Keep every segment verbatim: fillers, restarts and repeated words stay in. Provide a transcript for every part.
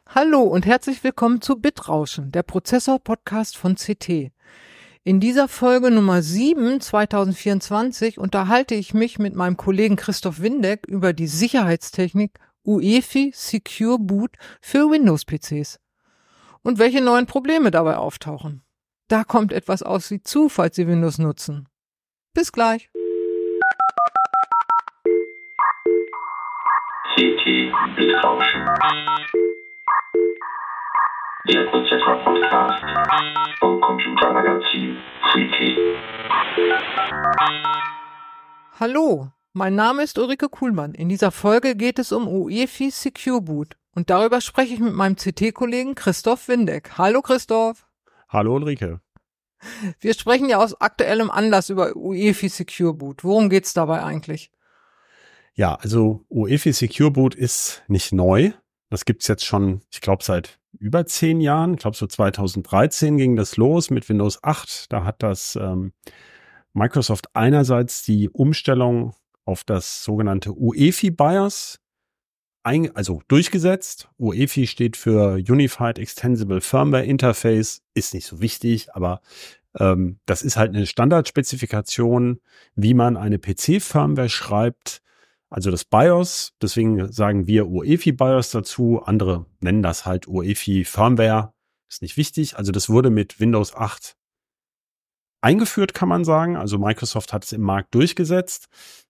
Hallo und herzlich willkommen zu Bitrauschen, der Prozessor-Podcast von C T. In dieser Folge Nummer sieben zweitausendvierundzwanzig unterhalte ich mich mit meinem Kollegen Christoph Windeck über die Sicherheitstechnik U E F I Secure Boot für Windows-P Cs und welche neuen Probleme dabei auftauchen. Da kommt etwas auf Sie zu, falls Sie Windows nutzen. Bis gleich. C T Bitrauschen. Der Prozessor-Podcast vom Computermagazin Freaky. Hallo, mein Name ist Ulrike Kuhlmann. In dieser Folge geht es um U E F I Secure Boot und darüber spreche ich mit meinem C T-Kollegen Christoph Windeck. Hallo Christoph. Hallo Ulrike. Wir sprechen ja aus aktuellem Anlass über U E F I Secure Boot. Worum geht's dabei eigentlich? Ja, also U E F I Secure Boot ist nicht neu. Das gibt's jetzt schon, ich glaube, seit über zehn Jahren. Ich glaube, so zweitausenddreizehn ging das los mit Windows acht. Da hat das ähm, Microsoft einerseits die Umstellung auf das sogenannte U E F I BIOS ein, also durchgesetzt. U E F I steht für Unified Extensible Firmware Interface. Ist nicht so wichtig, aber ähm, das ist halt eine Standardspezifikation, wie man eine P C-Firmware schreibt. Also das BIOS, deswegen sagen wir U E F I BIOS dazu. Andere nennen das halt U E F I Firmware. Ist nicht wichtig. Also das wurde mit Windows acht eingeführt, kann man sagen. Also Microsoft hat es im Markt durchgesetzt.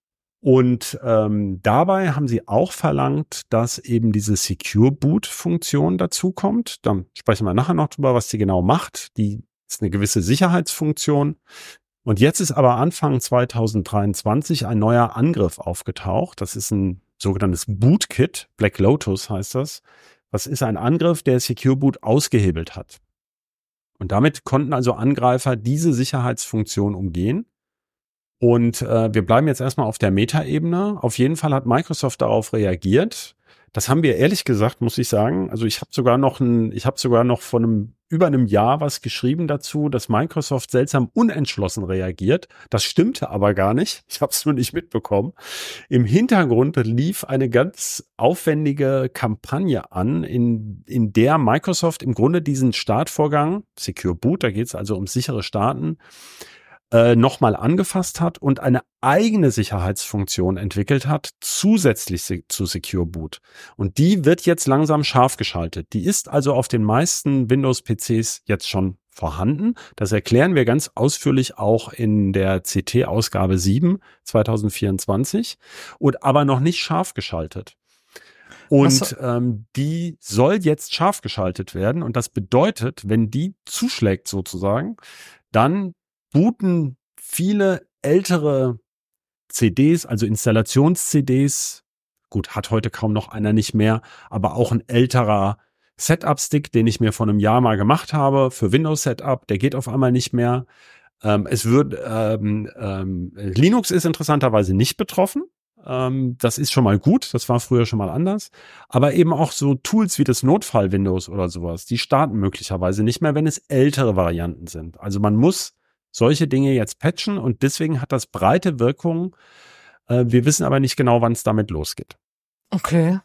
Und ähm, dabei haben sie auch verlangt, dass eben diese Secure Boot Funktion dazukommt. Dann sprechen wir nachher noch drüber, was die genau macht. Die ist eine gewisse Sicherheitsfunktion. Und jetzt ist aber Anfang zweitausenddreiundzwanzig ein neuer Angriff aufgetaucht. Das ist ein sogenanntes Bootkit, Black Lotus heißt das. Das ist ein Angriff, der Secure Boot ausgehebelt hat. Und damit konnten also Angreifer diese Sicherheitsfunktion umgehen. Und äh, wir bleiben jetzt erstmal auf der Metaebene. Auf jeden Fall hat Microsoft darauf reagiert. Das haben wir ehrlich gesagt, muss ich sagen. Also ich habe sogar noch ein, ich habe sogar noch vor einem über einem Jahr was geschrieben dazu, dass Microsoft seltsam unentschlossen reagiert. Das stimmte aber gar nicht. Ich habe es nur nicht mitbekommen. Im Hintergrund lief eine ganz aufwendige Kampagne an, in in der Microsoft im Grunde diesen Startvorgang, Secure Boot, da geht es also um sichere Starten, äh, nochmal angefasst hat und eine eigene Sicherheitsfunktion entwickelt hat, zusätzlich se- zu Secure Boot. Und die wird jetzt langsam scharf geschaltet. Die ist also auf den meisten Windows-P Cs jetzt schon vorhanden. Das erklären wir ganz ausführlich auch in der C T-Ausgabe sieben zweitausendvierundzwanzig und aber noch nicht scharf geschaltet. Und ähm, die soll jetzt scharf geschaltet werden. Und das bedeutet, wenn die zuschlägt sozusagen, dann booten viele ältere C Ds, also Installations-C Ds, gut, hat heute kaum noch einer nicht mehr, aber auch ein älterer Setup-Stick, den ich mir vor einem Jahr mal gemacht habe für Windows-Setup, der geht auf einmal nicht mehr. Ähm, es wird, ähm, ähm, Linux ist interessanterweise nicht betroffen. Ähm, das ist schon mal gut, das war früher schon mal anders. Aber eben auch so Tools wie das Notfall-Windows oder sowas, die starten möglicherweise nicht mehr, wenn es ältere Varianten sind. Also man muss solche Dinge jetzt patchen und deswegen hat das breite Wirkung. Äh, wir wissen aber nicht genau, wann es damit losgeht. Okay.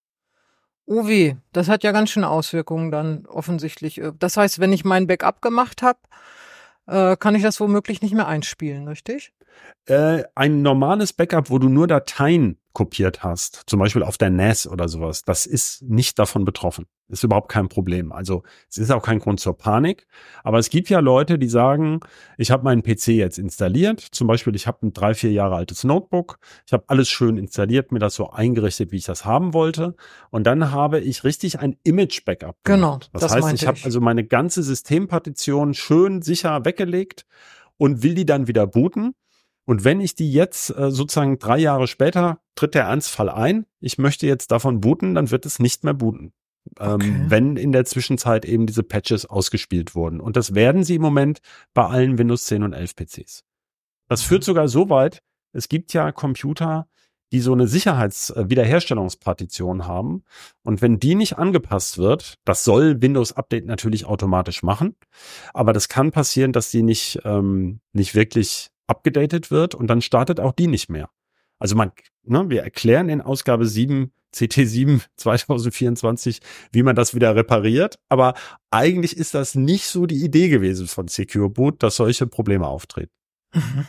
Oh weh, das hat ja ganz schöne Auswirkungen dann offensichtlich. Das heißt, wenn ich mein Backup gemacht habe, äh, kann ich das womöglich nicht mehr einspielen, richtig? Äh, ein normales Backup, wo du nur Dateien kopiert hast, zum Beispiel auf der N A S oder sowas, das ist nicht davon betroffen. Ist überhaupt kein Problem. Also es ist auch kein Grund zur Panik. Aber es gibt ja Leute, die sagen, ich habe meinen P C jetzt installiert. Zum Beispiel, ich habe ein drei, vier Jahre altes Notebook. Ich habe alles schön installiert, mir das so eingerichtet, wie ich das haben wollte. Und dann habe ich richtig ein Image-Backup gemacht. Genau, das, das heißt, meinte ich habe ich. also meine ganze Systempartition schön sicher weggelegt und will die dann wieder booten. Und wenn ich die jetzt äh, sozusagen drei Jahre später, tritt der Ernstfall ein, ich möchte jetzt davon booten, dann wird es nicht mehr booten. Ähm, Okay. wenn in der Zwischenzeit eben diese Patches ausgespielt wurden. Und das werden sie im Moment bei allen Windows zehn und elf P Cs. Das führt sogar so weit, es gibt ja Computer, die so eine Sicherheitswiederherstellungspartition haben. Und wenn die nicht angepasst wird, das soll Windows Update natürlich automatisch machen, aber das kann passieren, dass die nicht, ähm, nicht wirklich abgedatet wird und dann startet auch die nicht mehr. Also man, ne, wir erklären in Ausgabe sieben C T sieben zwanzig vierundzwanzig, wie man das wieder repariert. Aber eigentlich ist das nicht so die Idee gewesen von Secure Boot, dass solche Probleme auftreten. Mhm.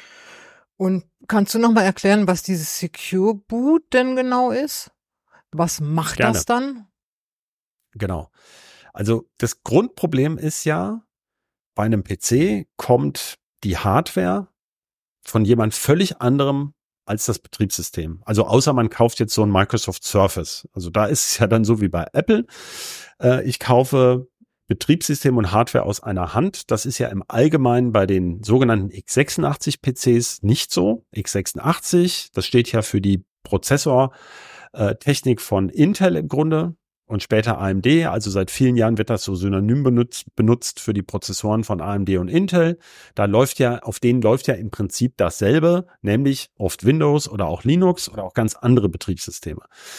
Und kannst du noch mal erklären, was dieses Secure Boot denn genau ist? Was macht Gerne. das dann? Genau. Also das Grundproblem ist ja, bei einem P C kommt die Hardware von jemand völlig anderem als das Betriebssystem. Also außer man kauft jetzt so ein Microsoft Surface. Also da ist es ja dann so wie bei Apple. Äh, ich kaufe Betriebssystem und Hardware aus einer Hand. Das ist ja im Allgemeinen bei den sogenannten x sechsundachtzig P Cs nicht so. x sechsundachtzig, das steht ja für die Prozessortechnik von Intel im Grunde und später A M D. Also seit vielen Jahren wird das so synonym benutzt, benutzt für die Prozessoren von A M D und Intel. Da läuft ja, auf denen läuft ja im Prinzip dasselbe, nämlich oft Windows oder auch Linux oder auch ganz andere Betriebssysteme.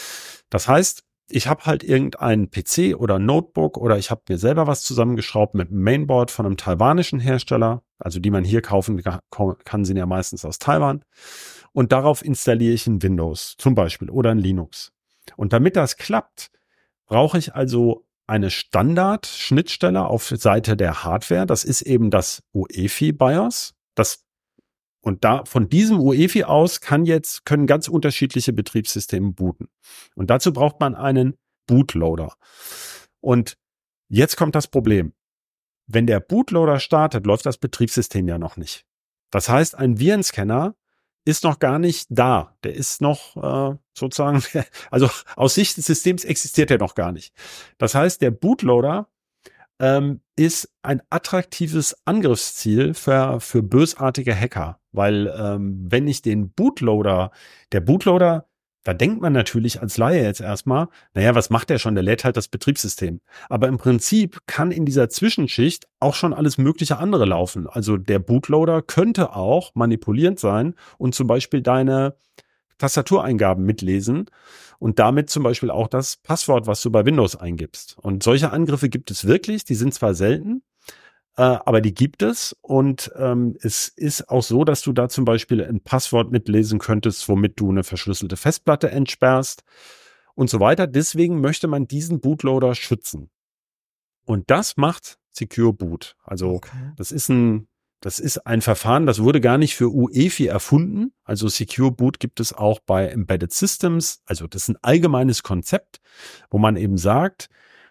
Das heißt, ich habe halt irgendeinen P C oder Notebook oder ich habe mir selber was zusammengeschraubt mit einem Mainboard von einem taiwanischen Hersteller, also die man hier kaufen kann, sind ja meistens aus Taiwan. Und darauf installiere ich ein Windows zum Beispiel oder ein Linux. Und damit das klappt, brauche ich also eine Standard-Schnittstelle auf Seite der Hardware. Das ist eben das U E F I-BIOS. Das Und da, von diesem U E F I aus kann jetzt, können ganz unterschiedliche Betriebssysteme booten. Und dazu braucht man einen Bootloader. Und jetzt kommt das Problem. Wenn der Bootloader startet, läuft das Betriebssystem ja noch nicht. Das heißt, ein Virenscanner ist noch gar nicht da. Der ist noch äh, sozusagen, also aus Sicht des Systems existiert er noch gar nicht. Das heißt, der Bootloader ähm, ist ein attraktives Angriffsziel für, für bösartige Hacker. Weil ähm, wenn ich den Bootloader, der Bootloader, da denkt man natürlich als Laie jetzt erstmal, naja, was macht der schon? Der lädt halt das Betriebssystem. Aber im Prinzip kann in dieser Zwischenschicht auch schon alles mögliche andere laufen. Also der Bootloader könnte auch manipulierend sein und zum Beispiel deine Tastatureingaben mitlesen und damit zum Beispiel auch das Passwort, was du bei Windows eingibst. Und solche Angriffe gibt es wirklich, die sind zwar selten, äh, aber die gibt es und ähm, es ist auch so, dass du da zum Beispiel ein Passwort mitlesen könntest, womit du eine verschlüsselte Festplatte entsperrst und so weiter. Deswegen möchte man diesen Bootloader schützen. Und das macht Secure Boot. Also Okay. das ist ein Das ist ein Verfahren, das wurde gar nicht für U E F I erfunden. Also Secure Boot gibt es auch bei Embedded Systems. Also das ist ein allgemeines Konzept, wo man eben sagt,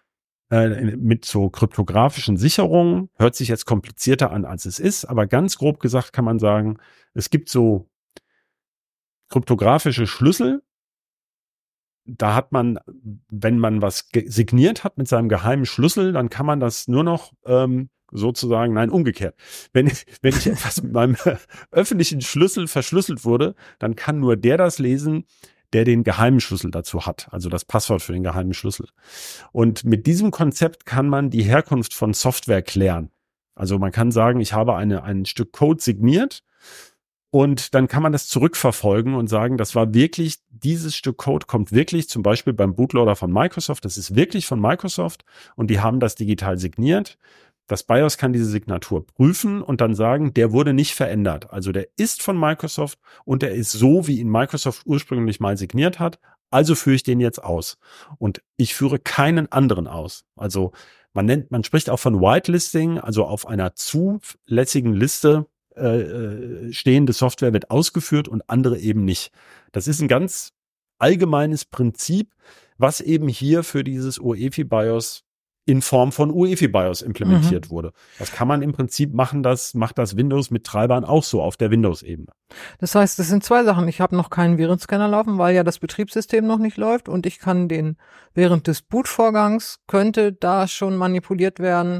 äh, mit so kryptografischen Sicherungen, hört sich jetzt komplizierter an, als es ist, aber ganz grob gesagt kann man sagen, es gibt so kryptografische Schlüssel. Da hat man, wenn man was signiert hat mit seinem geheimen Schlüssel, dann kann man das nur noch ähm, sozusagen, nein, umgekehrt. Wenn, wenn ich etwas mit meinem öffentlichen Schlüssel verschlüsselt wurde, dann kann nur der das lesen, der den geheimen Schlüssel dazu hat, also das Passwort für den geheimen Schlüssel. Und mit diesem Konzept kann man die Herkunft von Software klären. Also man kann sagen, ich habe eine, ein Stück Code signiert und dann kann man das zurückverfolgen und sagen, das war wirklich, dieses Stück Code kommt wirklich, zum Beispiel beim Bootloader von Microsoft, das ist wirklich von Microsoft und die haben das digital signiert. Das BIOS kann diese Signatur prüfen und dann sagen, der wurde nicht verändert. Also der ist von Microsoft und der ist so, wie ihn Microsoft ursprünglich mal signiert hat. Also führe ich den jetzt aus. Und ich führe keinen anderen aus. Also man nennt, man spricht auch von Whitelisting, also auf einer zulässigen Liste äh, stehende Software wird ausgeführt und andere eben nicht. Das ist ein ganz allgemeines Prinzip, was eben hier für dieses U E F I-BIOS in Form von U E F I-BIOS implementiert mhm. wurde. Das kann man im Prinzip machen, das macht das Windows mit Treibern auch so auf der Windows-Ebene. Das heißt, es sind zwei Sachen. Ich habe noch keinen Virenscanner laufen, weil ja das Betriebssystem noch nicht läuft und ich kann den, während des Bootvorgangs könnte da schon manipuliert werden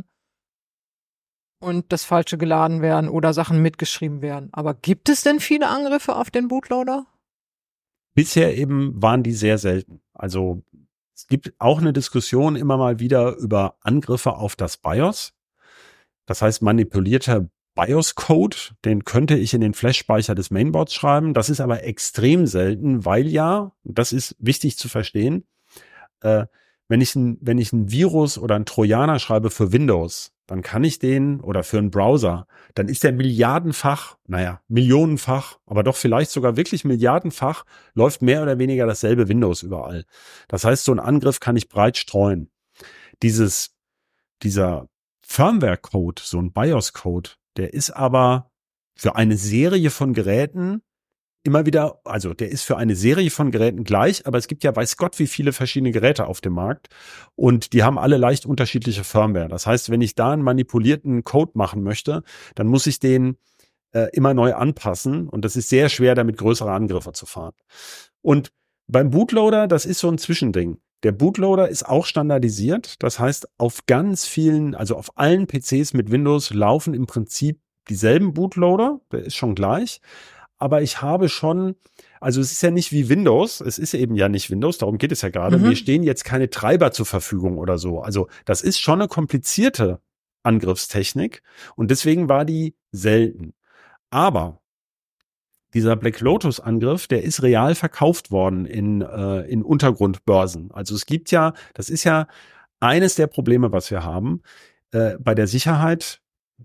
und das Falsche geladen werden oder Sachen mitgeschrieben werden. Aber gibt es denn viele Angriffe auf den Bootloader? Bisher eben waren die sehr selten. Also es gibt auch eine Diskussion immer mal wieder über Angriffe auf das BIOS. Das heißt, manipulierter BIOS-Code, den könnte ich in den Flash-Speicher des Mainboards schreiben. Das ist aber extrem selten, weil ja, das ist wichtig zu verstehen, äh, wenn ich ein, wenn ich ein Virus oder ein Trojaner schreibe für Windows, dann kann ich den, oder für einen Browser, dann ist der milliardenfach, naja, millionenfach, aber doch vielleicht sogar wirklich milliardenfach, läuft mehr oder weniger dasselbe Windows überall. Das heißt, so ein Angriff kann ich breit streuen. Dieses, dieser Firmware-Code, so ein BIOS-Code, der ist aber für eine Serie von Geräten immer wieder, also der ist für eine Serie von Geräten gleich, aber es gibt ja weiß Gott wie viele verschiedene Geräte auf dem Markt und die haben alle leicht unterschiedliche Firmware. Das heißt, wenn ich da einen manipulierten Code machen möchte, dann muss ich den äh, immer neu anpassen und das ist sehr schwer, damit größere Angriffe zu fahren. Und beim Bootloader, das ist so ein Zwischending. Der Bootloader ist auch standardisiert, das heißt, auf ganz vielen, also auf allen P Cs mit Windows laufen im Prinzip dieselben Bootloader, der ist schon gleich. Aber ich habe schon, also es ist ja nicht wie Windows, es ist eben ja nicht Windows, darum geht es ja gerade. Mhm. Mir stehen jetzt keine Treiber zur Verfügung oder so. Also das ist schon eine komplizierte Angriffstechnik und deswegen war die selten. Aber dieser Black Lotus Angriff, der ist real verkauft worden in, äh, in Untergrundbörsen. Also es gibt ja, das ist ja eines der Probleme, was wir haben, äh, bei der Sicherheit,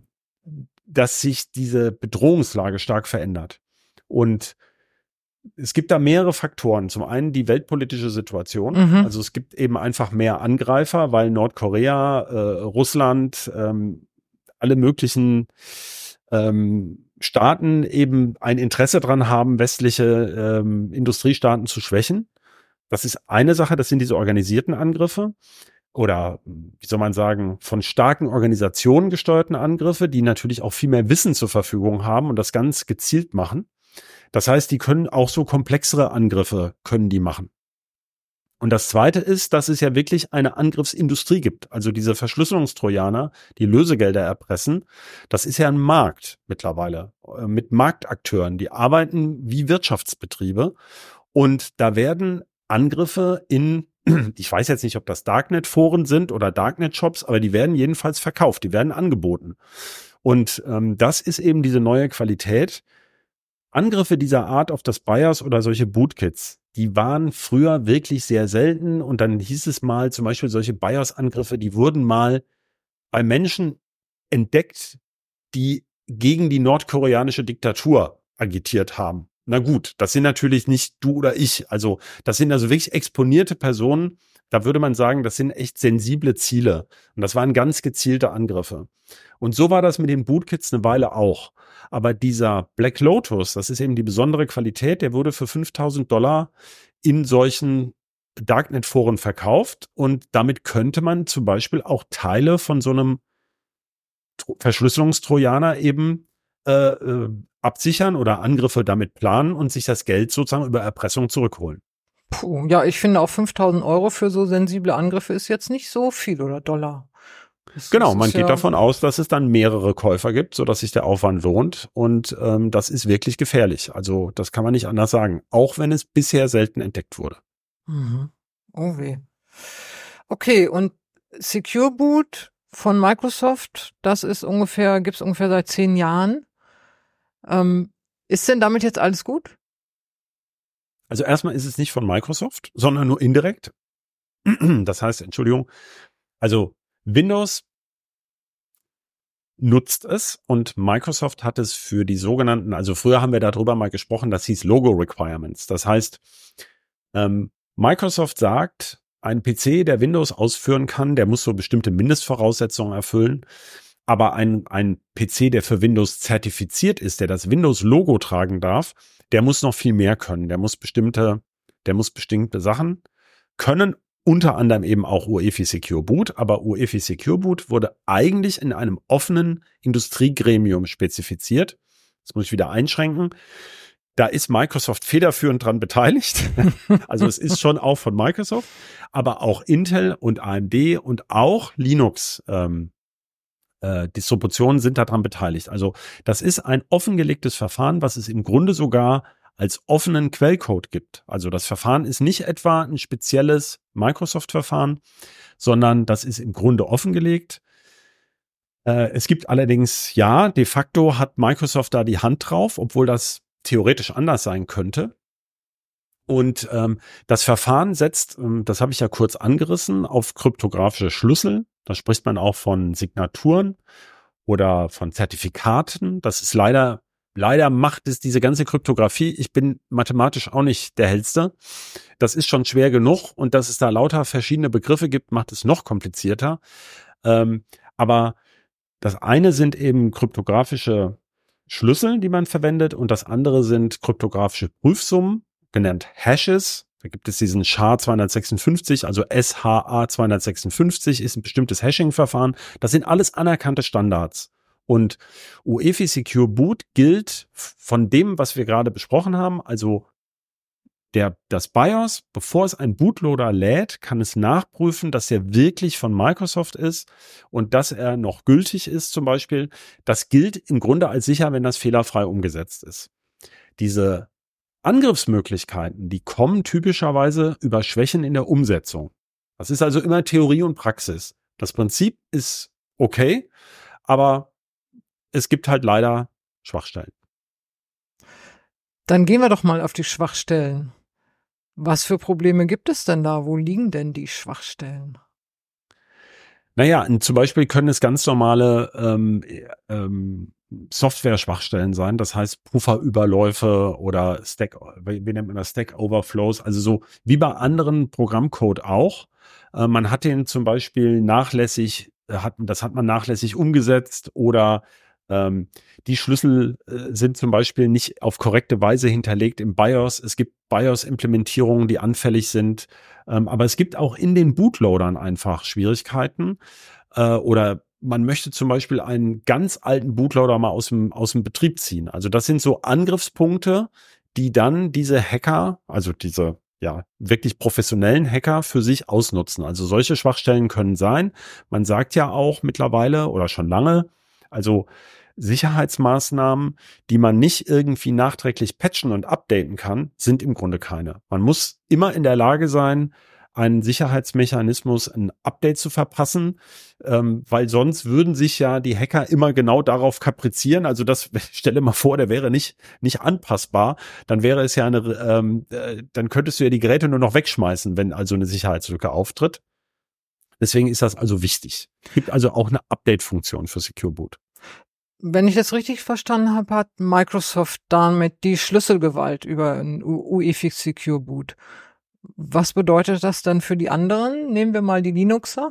dass sich diese Bedrohungslage stark verändert. Und es gibt da mehrere Faktoren. Zum einen die weltpolitische Situation. Mhm. Also es gibt eben einfach mehr Angreifer, weil Nordkorea, äh, Russland, ähm, alle möglichen ähm, Staaten eben ein Interesse dran haben, westliche ähm, Industriestaaten zu schwächen. Das ist eine Sache, das sind diese organisierten Angriffe. Oder, wie soll man sagen, von starken Organisationen gesteuerten Angriffe, die natürlich auch viel mehr Wissen zur Verfügung haben und das ganz gezielt machen. Das heißt, die können auch so komplexere Angriffe, können die machen. Und das Zweite ist, dass es ja wirklich eine Angriffsindustrie gibt. Also diese Verschlüsselungstrojaner, die Lösegelder erpressen, das ist ja ein Markt mittlerweile äh, mit Marktakteuren. Die arbeiten wie Wirtschaftsbetriebe und da werden Angriffe in, ich weiß jetzt nicht, ob das Darknet-Foren sind oder Darknet-Shops, aber die werden jedenfalls verkauft, die werden angeboten. Und ähm, das ist eben diese neue Qualität. Angriffe dieser Art auf das BIOS oder solche Bootkits, die waren früher wirklich sehr selten und dann hieß es mal, zum Beispiel solche BIOS-Angriffe, die wurden mal bei Menschen entdeckt, die gegen die nordkoreanische Diktatur agitiert haben. Na gut, das sind natürlich nicht du oder ich, also das sind also wirklich exponierte Personen, da würde man sagen, das sind echt sensible Ziele und das waren ganz gezielte Angriffe. Und so war das mit den Bootkits eine Weile auch. Aber dieser Black Lotus, das ist eben die besondere Qualität, der wurde für fünftausend Dollar in solchen Darknet-Foren verkauft und damit könnte man zum Beispiel auch Teile von so einem Verschlüsselungstrojaner eben äh, äh, absichern oder Angriffe damit planen und sich das Geld sozusagen über Erpressung zurückholen. Puh, ja, ich finde auch fünftausend Euro für so sensible Angriffe ist jetzt nicht so viel oder Dollar. Das, genau, das man geht ja davon aus, dass es dann mehrere Käufer gibt, sodass sich der Aufwand lohnt und ähm, das ist wirklich gefährlich. Also das kann man nicht anders sagen, auch wenn es bisher selten entdeckt wurde. Mhm. Oh weh. Okay, und Secure Boot von Microsoft, das ist ungefähr, gibt's ungefähr seit zehn Jahren. Ähm, ist denn damit jetzt alles gut? Also erstmal ist es nicht von Microsoft, sondern nur indirekt. Das heißt, Entschuldigung, also Windows nutzt es und Microsoft hat es für die sogenannten, also früher haben wir darüber mal gesprochen, das hieß Logo Requirements. Das heißt, ähm, Microsoft sagt, ein P C, der Windows ausführen kann, der muss so bestimmte Mindestvoraussetzungen erfüllen. Aber ein, ein P C, der für Windows zertifiziert ist, der das Windows-Logo tragen darf, der muss noch viel mehr können. Der muss bestimmte, der muss bestimmte Sachen können, unter anderem eben auch U E F I Secure Boot. Aber U E F I Secure Boot wurde eigentlich in einem offenen Industriegremium spezifiziert. Das muss ich wieder einschränken. Da ist Microsoft federführend dran beteiligt. Also es ist schon auch von Microsoft, aber auch Intel und A M D und auch Linux ähm, äh, Distributionen sind daran beteiligt. Also das ist ein offengelegtes Verfahren, was es im Grunde sogar als offenen Quellcode gibt. Also das Verfahren ist nicht etwa ein spezielles Microsoft-Verfahren, sondern das ist im Grunde offengelegt. Äh, es gibt allerdings, ja, de facto hat Microsoft da die Hand drauf, obwohl das theoretisch anders sein könnte. Und ähm, das Verfahren setzt, ähm, das habe ich ja kurz angerissen, auf kryptografische Schlüssel. Da spricht man auch von Signaturen oder von Zertifikaten. Das ist leider, leider macht es diese ganze Kryptographie. Ich bin mathematisch auch nicht der Hellste. Das ist schon schwer genug und dass es da lauter verschiedene Begriffe gibt, macht es noch komplizierter. Ähm, aber das eine sind eben kryptografische Schlüssel, die man verwendet, und das andere sind kryptografische Prüfsummen, genannt Hashes. Da gibt es diesen S H A zweihundertsechsundfünfzig, also S H A zweihundertsechsundfünfzig ist ein bestimmtes Hashing-Verfahren. Das sind alles anerkannte Standards. Und U E F I Secure Boot gilt von dem, was wir gerade besprochen haben, also der, das BIOS, bevor es ein Bootloader lädt, kann es nachprüfen, dass er wirklich von Microsoft ist und dass er noch gültig ist zum Beispiel. Das gilt im Grunde als sicher, wenn das fehlerfrei umgesetzt ist. Diese Angriffsmöglichkeiten, die kommen typischerweise über Schwächen in der Umsetzung. Das ist also immer Theorie und Praxis. Das Prinzip ist okay, aber es gibt halt leider Schwachstellen. Dann gehen wir doch mal auf die Schwachstellen. Was für Probleme gibt es denn da? Wo liegen denn die Schwachstellen? Naja, zum Beispiel können es ganz normale ähm, ähm, Software-Schwachstellen sein. Das heißt Pufferüberläufe oder Stack, wie nennt man das, Stack Overflows. Also so wie bei anderen Programmcode auch. Äh, man hat den zum Beispiel nachlässig, hat, das hat man nachlässig umgesetzt oder Ähm, die Schlüssel äh, sind zum Beispiel nicht auf korrekte Weise hinterlegt im BIOS. Es gibt BIOS-Implementierungen, die anfällig sind. Ähm, aber es gibt auch in den Bootloadern einfach Schwierigkeiten. Äh, oder man möchte zum Beispiel einen ganz alten Bootloader mal aus dem, aus dem Betrieb ziehen. Also das sind so Angriffspunkte, die dann diese Hacker, also diese ja wirklich professionellen Hacker für sich ausnutzen. Also solche Schwachstellen können sein. Man sagt ja auch mittlerweile oder schon lange, also Sicherheitsmaßnahmen, die man nicht irgendwie nachträglich patchen und updaten kann, sind im Grunde keine. Man muss immer in der Lage sein, einen Sicherheitsmechanismus, ein Update zu verpassen, ähm, weil sonst würden sich ja die Hacker immer genau darauf kaprizieren. Also das, stelle mal vor, der wäre nicht nicht anpassbar. Dann wäre es ja eine, ähm, äh, dann könntest du ja die Geräte nur noch wegschmeißen, wenn also eine Sicherheitslücke auftritt. Deswegen ist das also wichtig. Es gibt also auch eine Update-Funktion für Secure Boot. Wenn ich das richtig verstanden habe, hat Microsoft damit die Schlüsselgewalt über ein U E F I Secure Boot. Was bedeutet das dann für die anderen? Nehmen wir mal die Linuxer.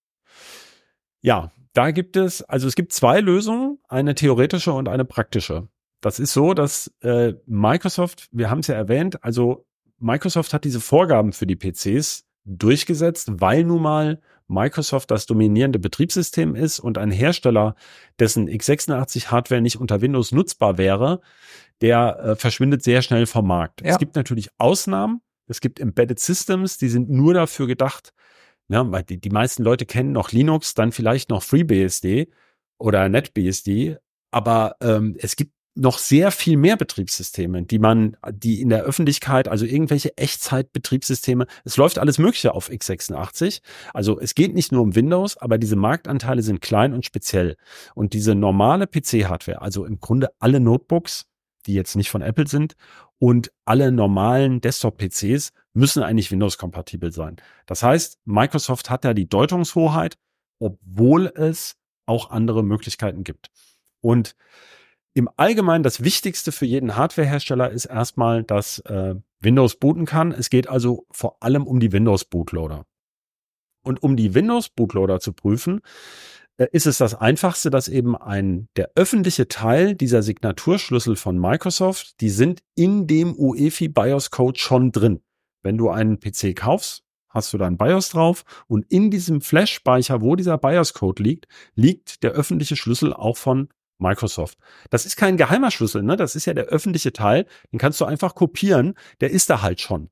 Ja, da gibt es, also es gibt zwei Lösungen, eine theoretische und eine praktische. Das ist so, dass äh, Microsoft, wir haben es ja erwähnt, also Microsoft hat diese Vorgaben für die P Cs durchgesetzt, weil nun mal Microsoft das dominierende Betriebssystem ist und ein Hersteller, dessen x sechsundachtzig Hardware nicht unter Windows nutzbar wäre, der äh, verschwindet sehr schnell vom Markt. Ja. Es gibt natürlich Ausnahmen. Es gibt Embedded Systems, die sind nur dafür gedacht, ja, weil die, die meisten Leute kennen noch Linux, dann vielleicht noch FreeBSD oder NetBSD, aber ähm, es gibt noch sehr viel mehr Betriebssysteme, die man, die in der Öffentlichkeit, also irgendwelche Echtzeit-Betriebssysteme, es läuft alles Mögliche auf x sechsundachtzig. Also es geht nicht nur um Windows, aber diese Marktanteile sind klein und speziell. Und diese normale P C-Hardware, also im Grunde alle Notebooks, die jetzt nicht von Apple sind, und alle normalen Desktop-P Cs müssen eigentlich Windows-kompatibel sein. Das heißt, Microsoft hat da die Deutungshoheit, obwohl es auch andere Möglichkeiten gibt. Und im Allgemeinen das Wichtigste für jeden Hardwarehersteller ist erstmal, dass äh, Windows booten kann. Es geht also vor allem um die Windows-Bootloader. Und um die Windows-Bootloader zu prüfen, äh, ist es das Einfachste, dass eben ein der öffentliche Teil dieser Signaturschlüssel von Microsoft, die sind in dem U E F I BIOS-Code schon drin. Wenn du einen P C kaufst, hast du da ein BIOS drauf und in diesem Flash-Speicher, wo dieser BIOS-Code liegt, liegt der öffentliche Schlüssel auch von Microsoft. Das ist kein geheimer Schlüssel, ne? Das ist ja der öffentliche Teil. Den kannst du einfach kopieren. Der ist da halt schon.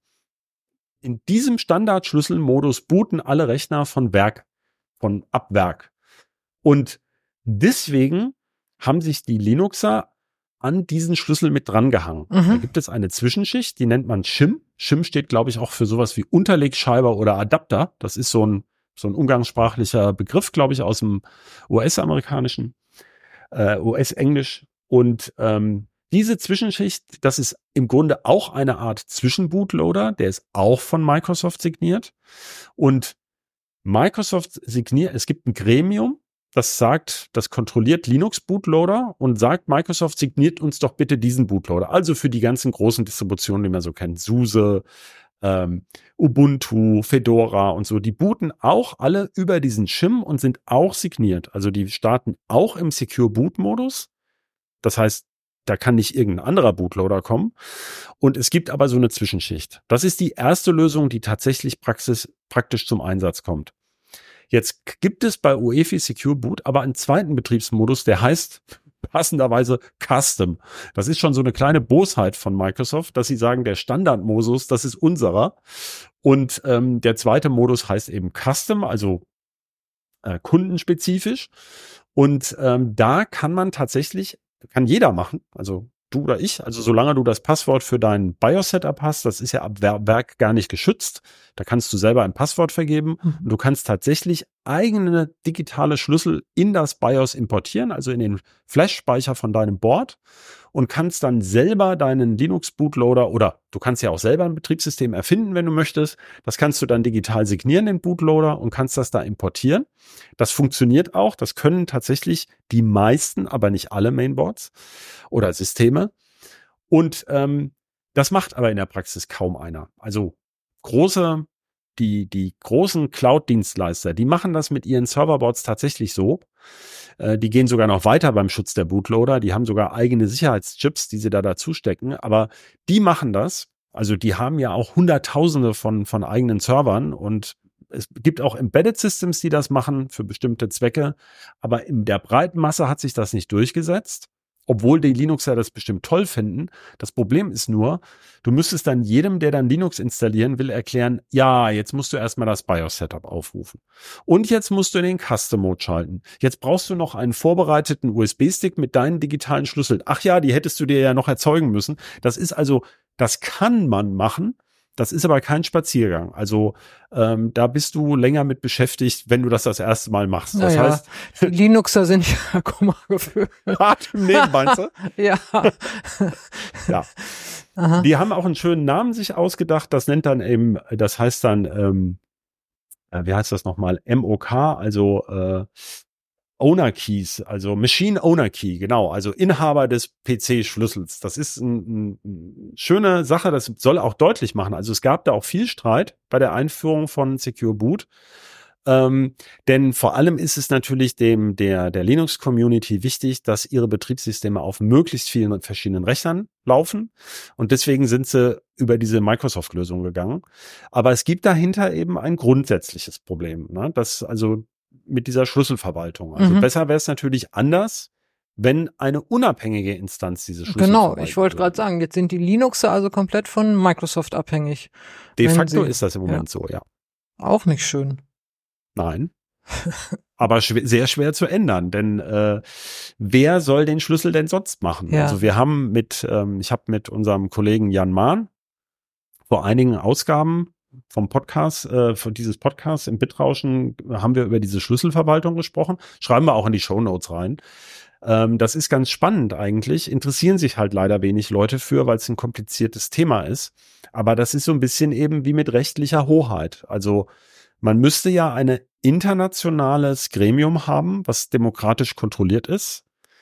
In diesem Standardschlüsselmodus booten alle Rechner von Werk, von ab Werk. Und deswegen haben sich die Linuxer an diesen Schlüssel mit dran gehangen. Mhm. Da gibt es eine Zwischenschicht, die nennt man Shim. Shim steht, glaube ich, auch für sowas wie Unterlegscheibe oder Adapter. Das ist so ein, so ein umgangssprachlicher Begriff, glaube ich, aus dem U S-amerikanischen. Uh, U S-Englisch und ähm, diese Zwischenschicht, das ist im Grunde auch eine Art Zwischenbootloader, der ist auch von Microsoft signiert und Microsoft signiert, es gibt ein Gremium, das sagt, das kontrolliert Linux-Bootloader und sagt, Microsoft signiert uns doch bitte diesen Bootloader. Also für die ganzen großen Distributionen, die man so kennt, SUSE, ähm, Ubuntu, Fedora und so, die booten auch alle über diesen Shim und sind auch signiert. Also die starten auch im Secure-Boot-Modus. Das heißt, da kann nicht irgendein anderer Bootloader kommen. Und es gibt aber so eine Zwischenschicht. Das ist die erste Lösung, die tatsächlich praxis, praktisch zum Einsatz kommt. Jetzt gibt es bei U E F I Secure Boot aber einen zweiten Betriebsmodus, der heißt passenderweise Custom. Das ist schon so eine kleine Bosheit von Microsoft, dass sie sagen, der Standardmodus, das ist unserer. Und ähm, der zweite Modus heißt eben Custom, also äh, kundenspezifisch. Und ähm, da kann man tatsächlich, kann jeder machen, also du oder ich, also solange du das Passwort für dein BIOS-Setup hast, das ist ja ab Werk gar nicht geschützt, da kannst du selber ein Passwort vergeben mhm. und du kannst tatsächlich eigene digitale Schlüssel in das BIOS importieren, also in den Flash-Speicher von deinem Board und kannst dann selber deinen Linux-Bootloader oder du kannst ja auch selber ein Betriebssystem erfinden, wenn du möchtest. Das kannst du dann digital signieren, den Bootloader, und kannst das da importieren. Das funktioniert auch. Das können tatsächlich die meisten, aber nicht alle Mainboards oder Systeme. Und ähm, das macht aber in der Praxis kaum einer. Also große, die, die großen Cloud-Dienstleister, die machen das mit ihren Serverboards tatsächlich so. Äh, die gehen sogar noch weiter beim Schutz der Bootloader. Die haben sogar eigene Sicherheitschips, die sie da dazu stecken. Aber die machen das. Also die haben ja auch Hunderttausende von, von eigenen Servern und es gibt auch Embedded Systems, die das machen für bestimmte Zwecke. Aber in der breiten Masse hat sich das nicht durchgesetzt. Obwohl die Linuxer das bestimmt toll finden. Das Problem ist nur, du müsstest dann jedem, der dann Linux installieren will, erklären, ja, jetzt musst du erstmal das BIOS-Setup aufrufen. Und jetzt musst du den Custom-Mode schalten. Jetzt brauchst du noch einen vorbereiteten U S B-Stick mit deinen digitalen Schlüsseln. Ach ja, die hättest du dir ja noch erzeugen müssen. Das ist also, das kann man machen. Das ist aber kein Spaziergang. Also ähm, da bist du länger mit beschäftigt, wenn du das das erste Mal machst. Das naja, heißt, die Linuxer sind ja Kummergefühl. Nehmen, meinst du? Ja. Ja. Aha. Die haben auch einen schönen Namen sich ausgedacht. Das nennt dann eben, das heißt dann, ähm, äh, wie heißt das nochmal? M O K, also äh, Owner Keys, also Machine Owner Key, genau, also Inhaber des P C-Schlüssels. Das ist eine ein, ein schöne Sache, das soll auch deutlich machen. Also es gab da auch viel Streit bei der Einführung von Secure Boot. Ähm, denn vor allem ist es natürlich dem der der Linux-Community wichtig, dass ihre Betriebssysteme auf möglichst vielen verschiedenen Rechnern laufen. Und deswegen sind sie über diese Microsoft-Lösung gegangen. Aber es gibt dahinter eben ein grundsätzliches Problem, ne? Das also mit dieser Schlüsselverwaltung. Also mhm. besser wäre es natürlich anders, wenn eine unabhängige Instanz diese Schlüssel Genau, ich wollte gerade sagen, jetzt sind die Linuxer also komplett von Microsoft abhängig. De facto ist das im Moment ja. so, ja. Auch nicht schön. Nein. Aber schwer, sehr schwer zu ändern, denn äh, wer soll den Schlüssel denn sonst machen? Ja. Also wir haben mit, ähm, ich habe mit unserem Kollegen Jan Mahn vor einigen Ausgaben vom Podcast, äh, von dieses Podcasts im Bitrauschen haben wir über diese Schlüsselverwaltung gesprochen. Schreiben wir auch in die Shownotes rein. Ähm, das ist ganz spannend eigentlich. Interessieren sich halt leider wenig Leute für, weil es ein kompliziertes Thema ist. Aber das ist so ein bisschen eben wie mit rechtlicher Hoheit. Also man müsste ja ein internationales Gremium haben, was demokratisch kontrolliert ist,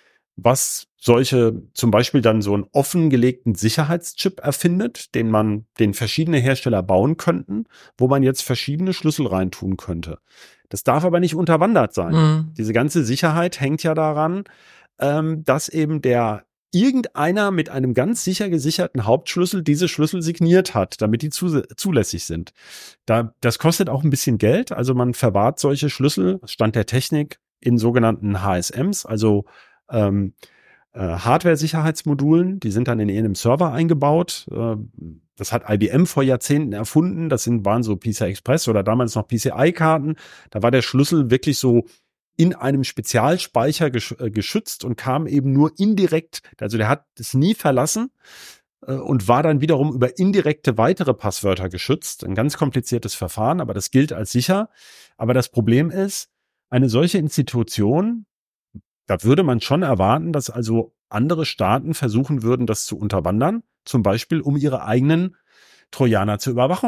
was solche, zum Beispiel dann so einen offengelegten Sicherheitschip erfindet, den man, den verschiedene Hersteller bauen könnten, wo man jetzt verschiedene Schlüssel reintun könnte. Das darf aber nicht unterwandert sein. Mhm. Diese ganze Sicherheit hängt ja daran, ähm, dass eben der irgendeiner mit einem ganz sicher gesicherten Hauptschlüssel diese Schlüssel signiert hat, damit die zu, zulässig sind. Da, das kostet auch ein bisschen Geld. Also man verwahrt solche Schlüssel, Stand der Technik, in sogenannten H S Ms, also ähm, äh, Hardware-Sicherheitsmodulen. Die sind dann in einem Server eingebaut. Äh, das hat I B M vor Jahrzehnten erfunden. Das sind, waren so P C I Express oder damals noch P C I-Karten. Da war der Schlüssel wirklich so in einem Spezialspeicher gesch- äh, geschützt und kam eben nur indirekt, also der hat es nie verlassen äh, und war dann wiederum über indirekte weitere Passwörter geschützt. Ein ganz kompliziertes Verfahren, aber das gilt als sicher. Aber das Problem ist, eine solche Institution, da würde man schon erwarten, dass also andere Staaten versuchen würden, das zu unterwandern, zum Beispiel um ihre eigenen Trojaner zur Überwachung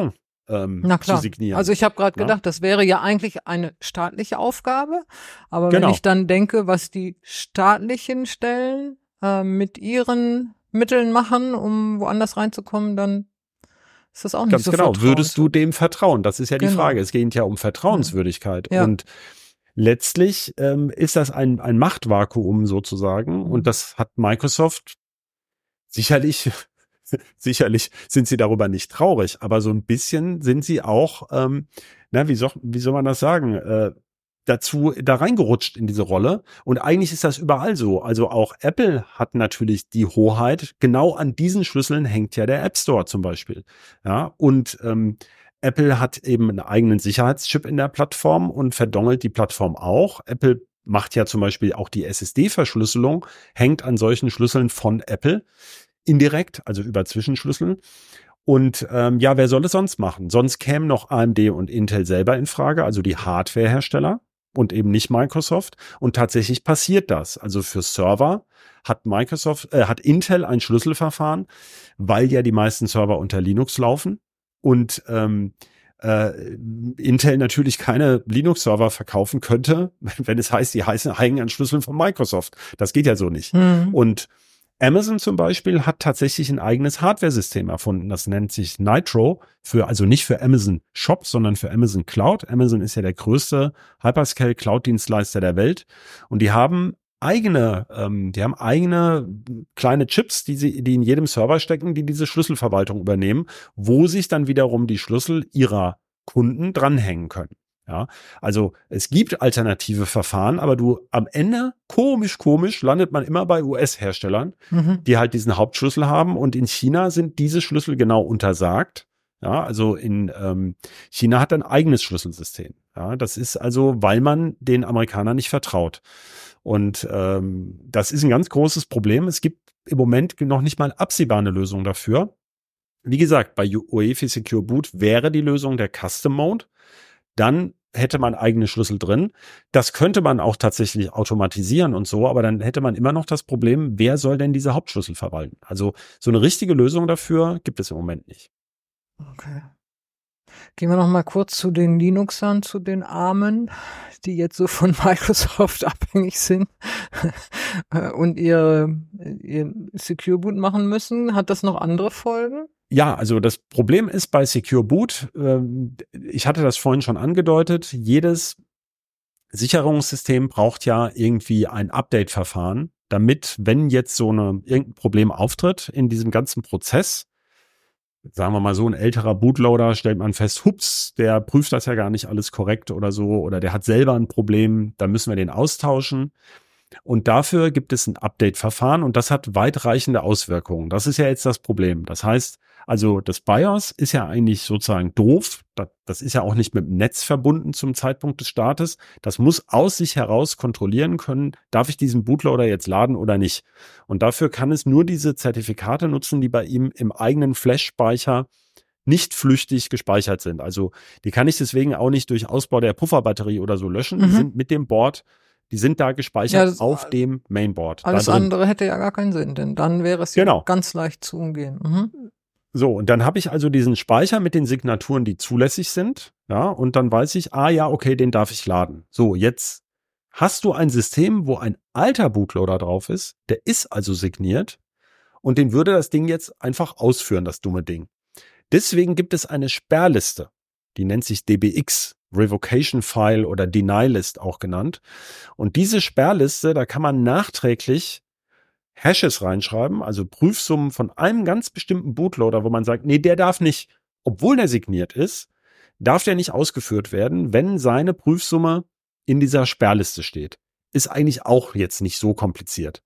ähm, Na klar. zu signieren. Also ich habe gerade Ja? gedacht, das wäre ja eigentlich eine staatliche Aufgabe. Aber Genau. wenn ich dann denke, was die staatlichen Stellen äh, mit ihren Mitteln machen, um woanders reinzukommen, dann ist das auch nicht Ganz so genau. vertraut. Würdest du dem vertrauen? Das ist ja die Genau. Frage. Es geht ja um Vertrauenswürdigkeit. Ja. Und letztlich ähm, ist das ein, ein Machtvakuum sozusagen. Mhm. Und das hat Microsoft sicherlich, sicherlich sind sie darüber nicht traurig, aber so ein bisschen sind sie auch, ähm, na, wie soll, wie soll man das sagen, äh, dazu da reingerutscht in diese Rolle. Und eigentlich ist das überall so. Also auch Apple hat natürlich die Hoheit. Genau an diesen Schlüsseln hängt ja der App Store zum Beispiel. Ja, und ähm, Apple hat eben einen eigenen Sicherheitschip in der Plattform und verdongelt die Plattform auch. Apple macht ja zum Beispiel auch die S S D-Verschlüsselung, hängt an solchen Schlüsseln von Apple indirekt, also über Zwischenschlüssel. Und ähm, ja, wer soll es sonst machen? Sonst kämen noch A M D und Intel selber in Frage, also die Hardwarehersteller und eben nicht Microsoft. Und tatsächlich passiert das. Also für Server hat Microsoft, äh, hat Intel ein Schlüsselverfahren, weil ja die meisten Server unter Linux laufen und ähm, äh, Intel natürlich keine Linux-Server verkaufen könnte, wenn es heißt, die heißen, hängen an Schlüsseln von Microsoft. Das geht ja so nicht. Mhm. Und Amazon zum Beispiel hat tatsächlich ein eigenes Hardware-System erfunden. Das nennt sich Nitro, für, also nicht für Amazon Shop, sondern für Amazon Cloud. Amazon ist ja der größte Hyperscale-Cloud-Dienstleister der Welt. Und die haben eigene, ähm, die haben eigene kleine Chips, die sie, die in jedem Server stecken, die diese Schlüsselverwaltung übernehmen, wo sich dann wiederum die Schlüssel ihrer Kunden dranhängen können. Ja, also es gibt alternative Verfahren, aber du am Ende, komisch, komisch, landet man immer bei U S-Herstellern, Mhm. die halt diesen Hauptschlüssel haben. Und in China sind diese Schlüssel genau untersagt. Ja, also in ähm, China hat ein eigenes Schlüsselsystem. Ja, das ist also, weil man den Amerikanern nicht vertraut. Und ähm, das ist ein ganz großes Problem. Es gibt im Moment noch nicht mal absehbar eine Lösung dafür. Wie gesagt, bei U E F I Secure Boot wäre die Lösung der Custom Mode. Dann hätte man eigene Schlüssel drin. Das könnte man auch tatsächlich automatisieren und so, aber dann hätte man immer noch das Problem, wer soll denn diese Hauptschlüssel verwalten? Also so eine richtige Lösung dafür gibt es im Moment nicht. Okay. Gehen wir noch mal kurz zu den Linuxern, zu den Armen, die jetzt so von Microsoft abhängig sind und ihre, ihr Secure Boot machen müssen. Hat das noch andere Folgen? Ja, also das Problem ist bei Secure Boot, äh, ich hatte das vorhin schon angedeutet, jedes Sicherungssystem braucht ja irgendwie ein Update-Verfahren, damit, wenn jetzt so eine, irgendein Problem auftritt in diesem ganzen Prozess, sagen wir mal so, ein älterer Bootloader, stellt man fest, hups, der prüft das ja gar nicht alles korrekt oder so, oder der hat selber ein Problem, da müssen wir den austauschen. Und dafür gibt es ein Update-Verfahren und das hat weitreichende Auswirkungen. Das ist ja jetzt das Problem. Das heißt, also das BIOS ist ja eigentlich sozusagen doof. Das ist ja auch nicht mit dem Netz verbunden zum Zeitpunkt des Startes. Das muss aus sich heraus kontrollieren können, darf ich diesen Bootloader jetzt laden oder nicht. Und dafür kann es nur diese Zertifikate nutzen, die bei ihm im eigenen Flash-Speicher nicht flüchtig gespeichert sind. Also die kann ich deswegen auch nicht durch Ausbau der Pufferbatterie oder so löschen. Mhm. Die sind mit dem Board, die sind da gespeichert Ja, das- auf dem Mainboard. Alles da drin. andere hätte ja gar keinen Sinn, denn dann wäre es ja Genau. ganz leicht zu umgehen. Mhm. So, und dann habe ich also diesen Speicher mit den Signaturen, die zulässig sind. Ja, und dann weiß ich, ah ja, okay, den darf ich laden. So, jetzt hast du ein System, wo ein alter Bootloader drauf ist, der ist also signiert und den würde das Ding jetzt einfach ausführen, das dumme Ding. Deswegen gibt es eine Sperrliste, die nennt sich D B X, Revocation File oder Deny List auch genannt. Und diese Sperrliste, da kann man nachträglich Hashes reinschreiben, also Prüfsummen von einem ganz bestimmten Bootloader, wo man sagt, nee, der darf nicht, obwohl der signiert ist, darf der nicht ausgeführt werden, wenn seine Prüfsumme in dieser Sperrliste steht. Ist eigentlich auch jetzt nicht so kompliziert.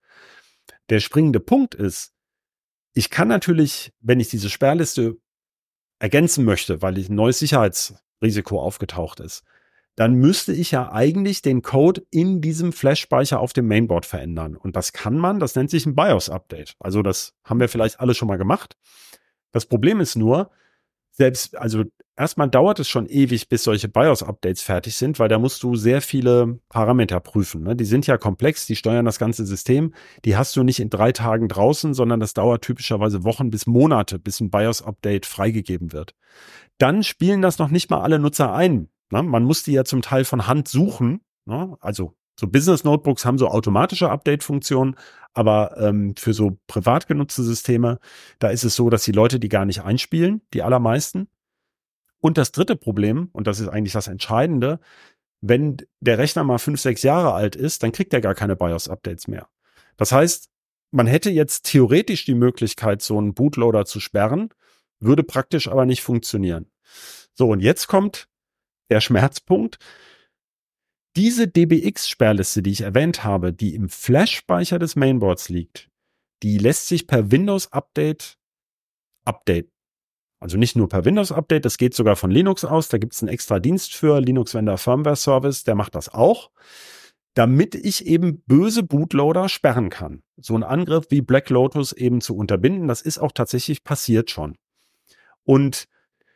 Der springende Punkt ist, ich kann natürlich, wenn ich diese Sperrliste ergänzen möchte, weil ein neues Sicherheitsrisiko aufgetaucht ist, dann müsste ich ja eigentlich den Code in diesem Flash-Speicher auf dem Mainboard verändern. Und das kann man, das nennt sich ein BIOS-Update. Also das haben wir vielleicht alle schon mal gemacht. Das Problem ist nur, selbst, also erstmal dauert es schon ewig, bis solche BIOS-Updates fertig sind, weil da musst du sehr viele Parameter prüfen. Ne? Die sind ja komplex, die steuern das ganze System. Die hast du nicht in drei Tagen draußen, sondern das dauert typischerweise Wochen bis Monate, bis ein BIOS-Update freigegeben wird. dann spielen das noch nicht mal alle Nutzer ein. Ne? Man muss die ja zum Teil von Hand suchen. Ne? Also so Business-Notebooks haben so automatische Update-Funktionen, aber ähm, für so privat genutzte Systeme, da ist es so, dass die Leute die gar nicht einspielen, die allermeisten. Und das dritte Problem, und das ist eigentlich das Entscheidende, wenn der Rechner mal fünf, sechs Jahre alt ist, dann kriegt er gar keine BIOS-Updates mehr. Das heißt, man hätte jetzt theoretisch die Möglichkeit, so einen Bootloader zu sperren, würde praktisch aber nicht funktionieren. So, und jetzt kommt der Schmerzpunkt. Diese D B X-Sperrliste, die ich erwähnt habe, die im Flash-Speicher des Mainboards liegt, die lässt sich per Windows-Update updaten. Also nicht nur per Windows-Update, das geht sogar von Linux aus. Da gibt es einen extra Dienst für, Linux Vendor Firmware Service, der macht das auch, damit ich eben böse Bootloader sperren kann. So ein Angriff wie Black Lotus eben zu unterbinden, das ist auch tatsächlich passiert schon. Und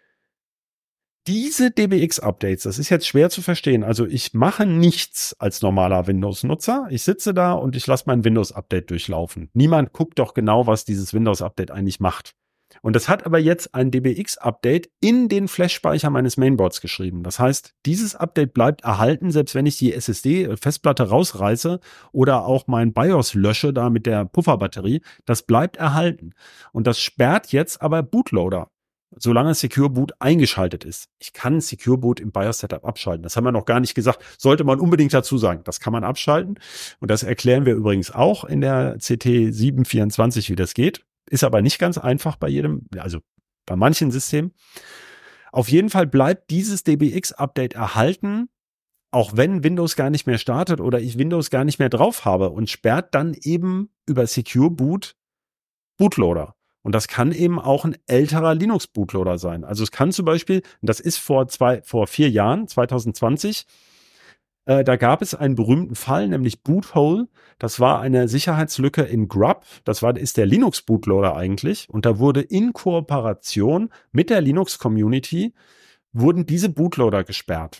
diese D B X-Updates, das ist jetzt schwer zu verstehen. Also ich mache nichts als normaler Windows-Nutzer. Ich sitze da und ich lasse mein Windows-Update durchlaufen. Niemand guckt doch genau, was dieses Windows-Update eigentlich macht. Und das hat aber jetzt ein D B X-Update in den Flash-Speicher meines Mainboards geschrieben. Das heißt, dieses Update bleibt erhalten, selbst wenn ich die S S D-Festplatte rausreiße oder auch mein BIOS lösche da mit der Pufferbatterie. Das bleibt erhalten. Und das sperrt jetzt aber Bootloader, solange Secure Boot eingeschaltet ist. Ich kann Secure Boot im BIOS-Setup abschalten. Das haben wir noch gar nicht gesagt. Sollte man unbedingt dazu sagen. Das kann man abschalten. Und das erklären wir übrigens auch in der C T sieben vierundzwanzig, wie das geht. Ist aber nicht ganz einfach bei jedem, also bei manchen Systemen. Auf jeden Fall bleibt dieses D B X-Update erhalten, auch wenn Windows gar nicht mehr startet oder ich Windows gar nicht mehr drauf habe und sperrt dann eben über Secure Boot Bootloader. Und das kann eben auch ein älterer Linux-Bootloader sein. Also es kann zum Beispiel, das ist vor zwei, vor vier Jahren, zwanzig zwanzig, äh, da gab es einen berühmten Fall, nämlich Boothole. Das war eine Sicherheitslücke in Grub. Das war, ist der Linux-Bootloader eigentlich. Und da wurde in Kooperation mit der Linux-Community wurden diese Bootloader gesperrt.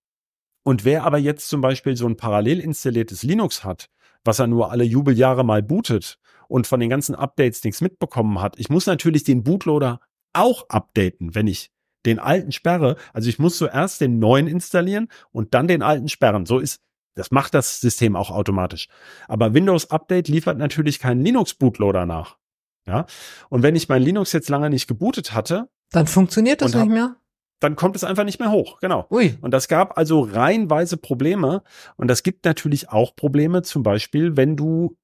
Und wer aber jetzt zum Beispiel so ein parallel installiertes Linux hat, was er nur alle Jubeljahre mal bootet und von den ganzen Updates nichts mitbekommen hat, ich muss natürlich den Bootloader auch updaten, wenn ich den alten sperre. Also ich muss zuerst den neuen installieren und dann den alten sperren. So ist, das macht das System auch automatisch. Aber Windows Update liefert natürlich keinen Linux Bootloader nach. Ja. Und wenn ich mein Linux jetzt lange nicht gebootet hatte, dann funktioniert das hab, nicht mehr. Dann kommt es einfach nicht mehr hoch. Genau. Ui. Und das gab also reihenweise Probleme. Und das gibt natürlich auch Probleme, zum Beispiel, wenn du,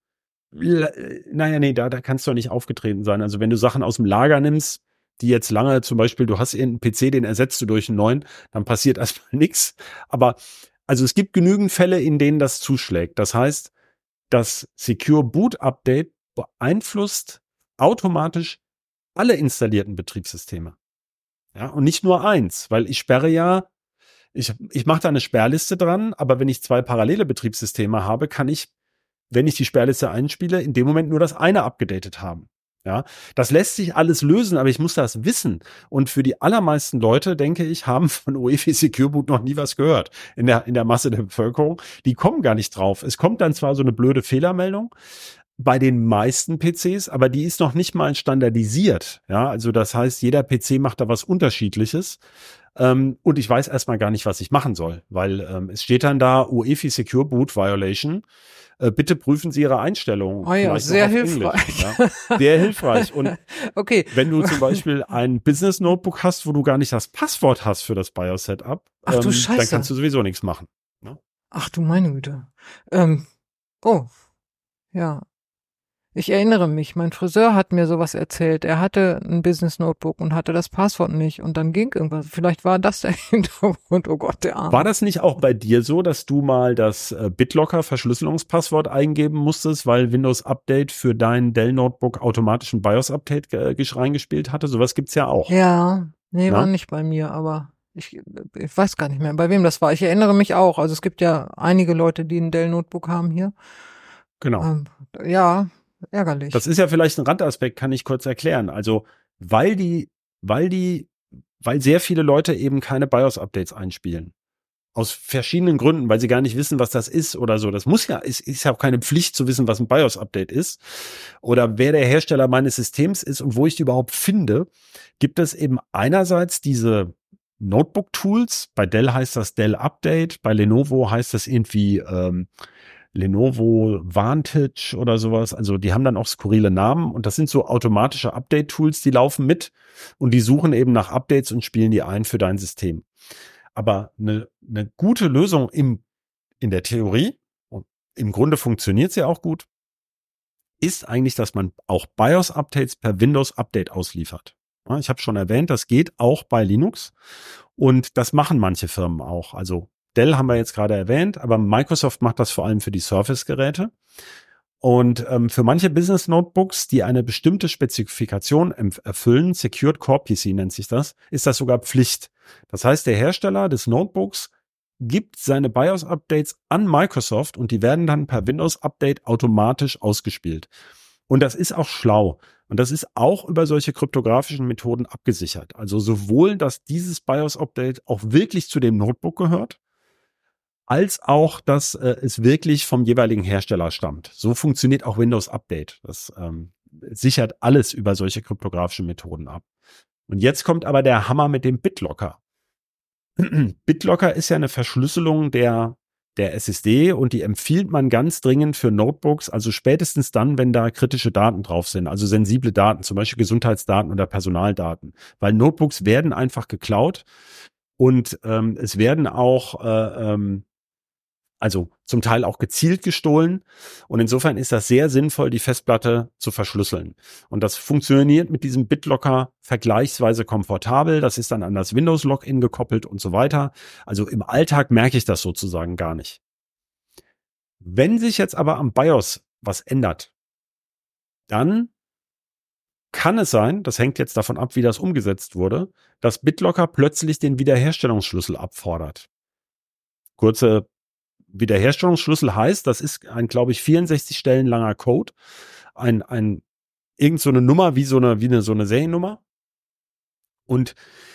naja, nee, da, da kannst du nicht aufgetreten sein. Also wenn du Sachen aus dem Lager nimmst, die jetzt lange, zum Beispiel, du hast irgendeinen P C, den ersetzt du durch einen neuen, dann passiert erstmal nichts. Aber also es gibt genügend Fälle, in denen das zuschlägt. Das heißt, das Secure Boot Update beeinflusst automatisch alle installierten Betriebssysteme. Ja, und nicht nur eins, weil ich sperre ja, ich, ich mache da eine Sperrliste dran, aber wenn ich zwei parallele Betriebssysteme habe, kann ich, wenn ich die Sperrliste einspiele, in dem Moment nur das eine abgedatet haben. Ja, das lässt sich alles lösen, aber ich muss das wissen. Und für die allermeisten Leute, denke ich, haben von U E F I Secure Boot noch nie was gehört in der, in der Masse der Bevölkerung. Die kommen gar nicht drauf. Es kommt dann zwar so eine blöde Fehlermeldung bei den meisten P Cs, aber die ist noch nicht mal standardisiert. Ja, also das heißt, jeder P C macht da was Unterschiedliches. Ähm, und ich weiß erstmal gar nicht, was ich machen soll, weil ähm, es steht dann da U E F I Secure Boot Violation. Bitte prüfen Sie Ihre Einstellungen. Oh ja, sehr hilfreich. Englisch, ja. Sehr hilfreich. Und okay. Wenn du zum Beispiel ein Business-Notebook hast, wo du gar nicht das Passwort hast für das BIOS-Setup, Ach du ähm, Scheiße. dann kannst du sowieso nichts machen. Ne? Ach du meine Güte. Ähm, oh, ja. Ich erinnere mich, mein Friseur hat mir sowas erzählt. Er hatte ein Business-Notebook und hatte das Passwort nicht und dann ging irgendwas. Vielleicht war das der Hintergrund. Oh Gott, der Arme. War das nicht auch bei dir so, dass du mal das äh, BitLocker-Verschlüsselungspasswort eingeben musstest, weil Windows Update für dein Dell-Notebook automatisch ein BIOS-Update äh, reingespielt hatte? Sowas gibt's ja auch. Ja, nee, Na? war nicht bei mir, aber ich, ich weiß gar nicht mehr, bei wem das war. Ich erinnere mich auch. Also es gibt ja einige Leute, die ein Dell-Notebook haben hier. Genau. Ähm, ja, ärgerlich. Das ist ja vielleicht ein Randaspekt, kann ich kurz erklären. Also, weil die, weil die, weil sehr viele Leute eben keine BIOS-Updates einspielen. Aus verschiedenen Gründen, weil sie gar nicht wissen, was das ist oder so. Das muss ja, ist, ist ja auch keine Pflicht zu wissen, was ein BIOS-Update ist oder wer der Hersteller meines Systems ist und wo ich die überhaupt finde, gibt es eben einerseits diese Notebook-Tools. Bei Dell heißt das Dell Update, bei Lenovo heißt das irgendwie ähm, Lenovo Vantage oder sowas. Also die haben dann auch skurrile Namen und das sind so automatische Update-Tools, die laufen mit und die suchen eben nach Updates und spielen die ein für dein System. Aber eine, eine gute Lösung im, in der Theorie, und im Grunde funktioniert sie auch gut, ist eigentlich, dass man auch BIOS-Updates per Windows-Update ausliefert. Ja, ich habe schon erwähnt, das geht auch bei Linux und das machen manche Firmen auch. Also Dell haben wir jetzt gerade erwähnt, aber Microsoft macht das vor allem für die Surface-Geräte. Und ähm, für manche Business-Notebooks, die eine bestimmte Spezifikation erfüllen, Secured Core P C nennt sich das, ist das sogar Pflicht. Das heißt, der Hersteller des Notebooks gibt seine BIOS-Updates an Microsoft und die werden dann per Windows-Update automatisch ausgespielt. Und das ist auch schlau. Und das ist auch über solche kryptografischen Methoden abgesichert. Also sowohl, dass dieses BIOS-Update auch wirklich zu dem Notebook gehört, als auch, dass äh, es wirklich vom jeweiligen Hersteller stammt. So funktioniert auch Windows Update. Das ähm, sichert alles über solche kryptografischen Methoden ab. Und jetzt kommt aber der Hammer mit dem BitLocker. BitLocker ist ja eine Verschlüsselung der, der S S D und die empfiehlt man ganz dringend für Notebooks, also spätestens dann, wenn da kritische Daten drauf sind, also sensible Daten, zum Beispiel Gesundheitsdaten oder Personaldaten. Weil Notebooks werden einfach geklaut und ähm, es werden auch äh, ähm, also zum Teil auch gezielt gestohlen. Und insofern ist das sehr sinnvoll, die Festplatte zu verschlüsseln. Und das funktioniert mit diesem BitLocker vergleichsweise komfortabel. Das ist dann an das Windows-Login gekoppelt und so weiter. Also im Alltag merke ich das sozusagen gar nicht. Wenn sich jetzt aber am BIOS was ändert, dann kann es sein, das hängt jetzt davon ab, wie das umgesetzt wurde, dass BitLocker plötzlich den Wiederherstellungsschlüssel abfordert. Kurze Wiederherstellungsschlüssel heißt, das ist ein, glaube ich, vierundsechzig Stellen langer Code, ein, ein, irgend so eine Nummer, wie so eine, wie eine, so eine Seriennummer. Und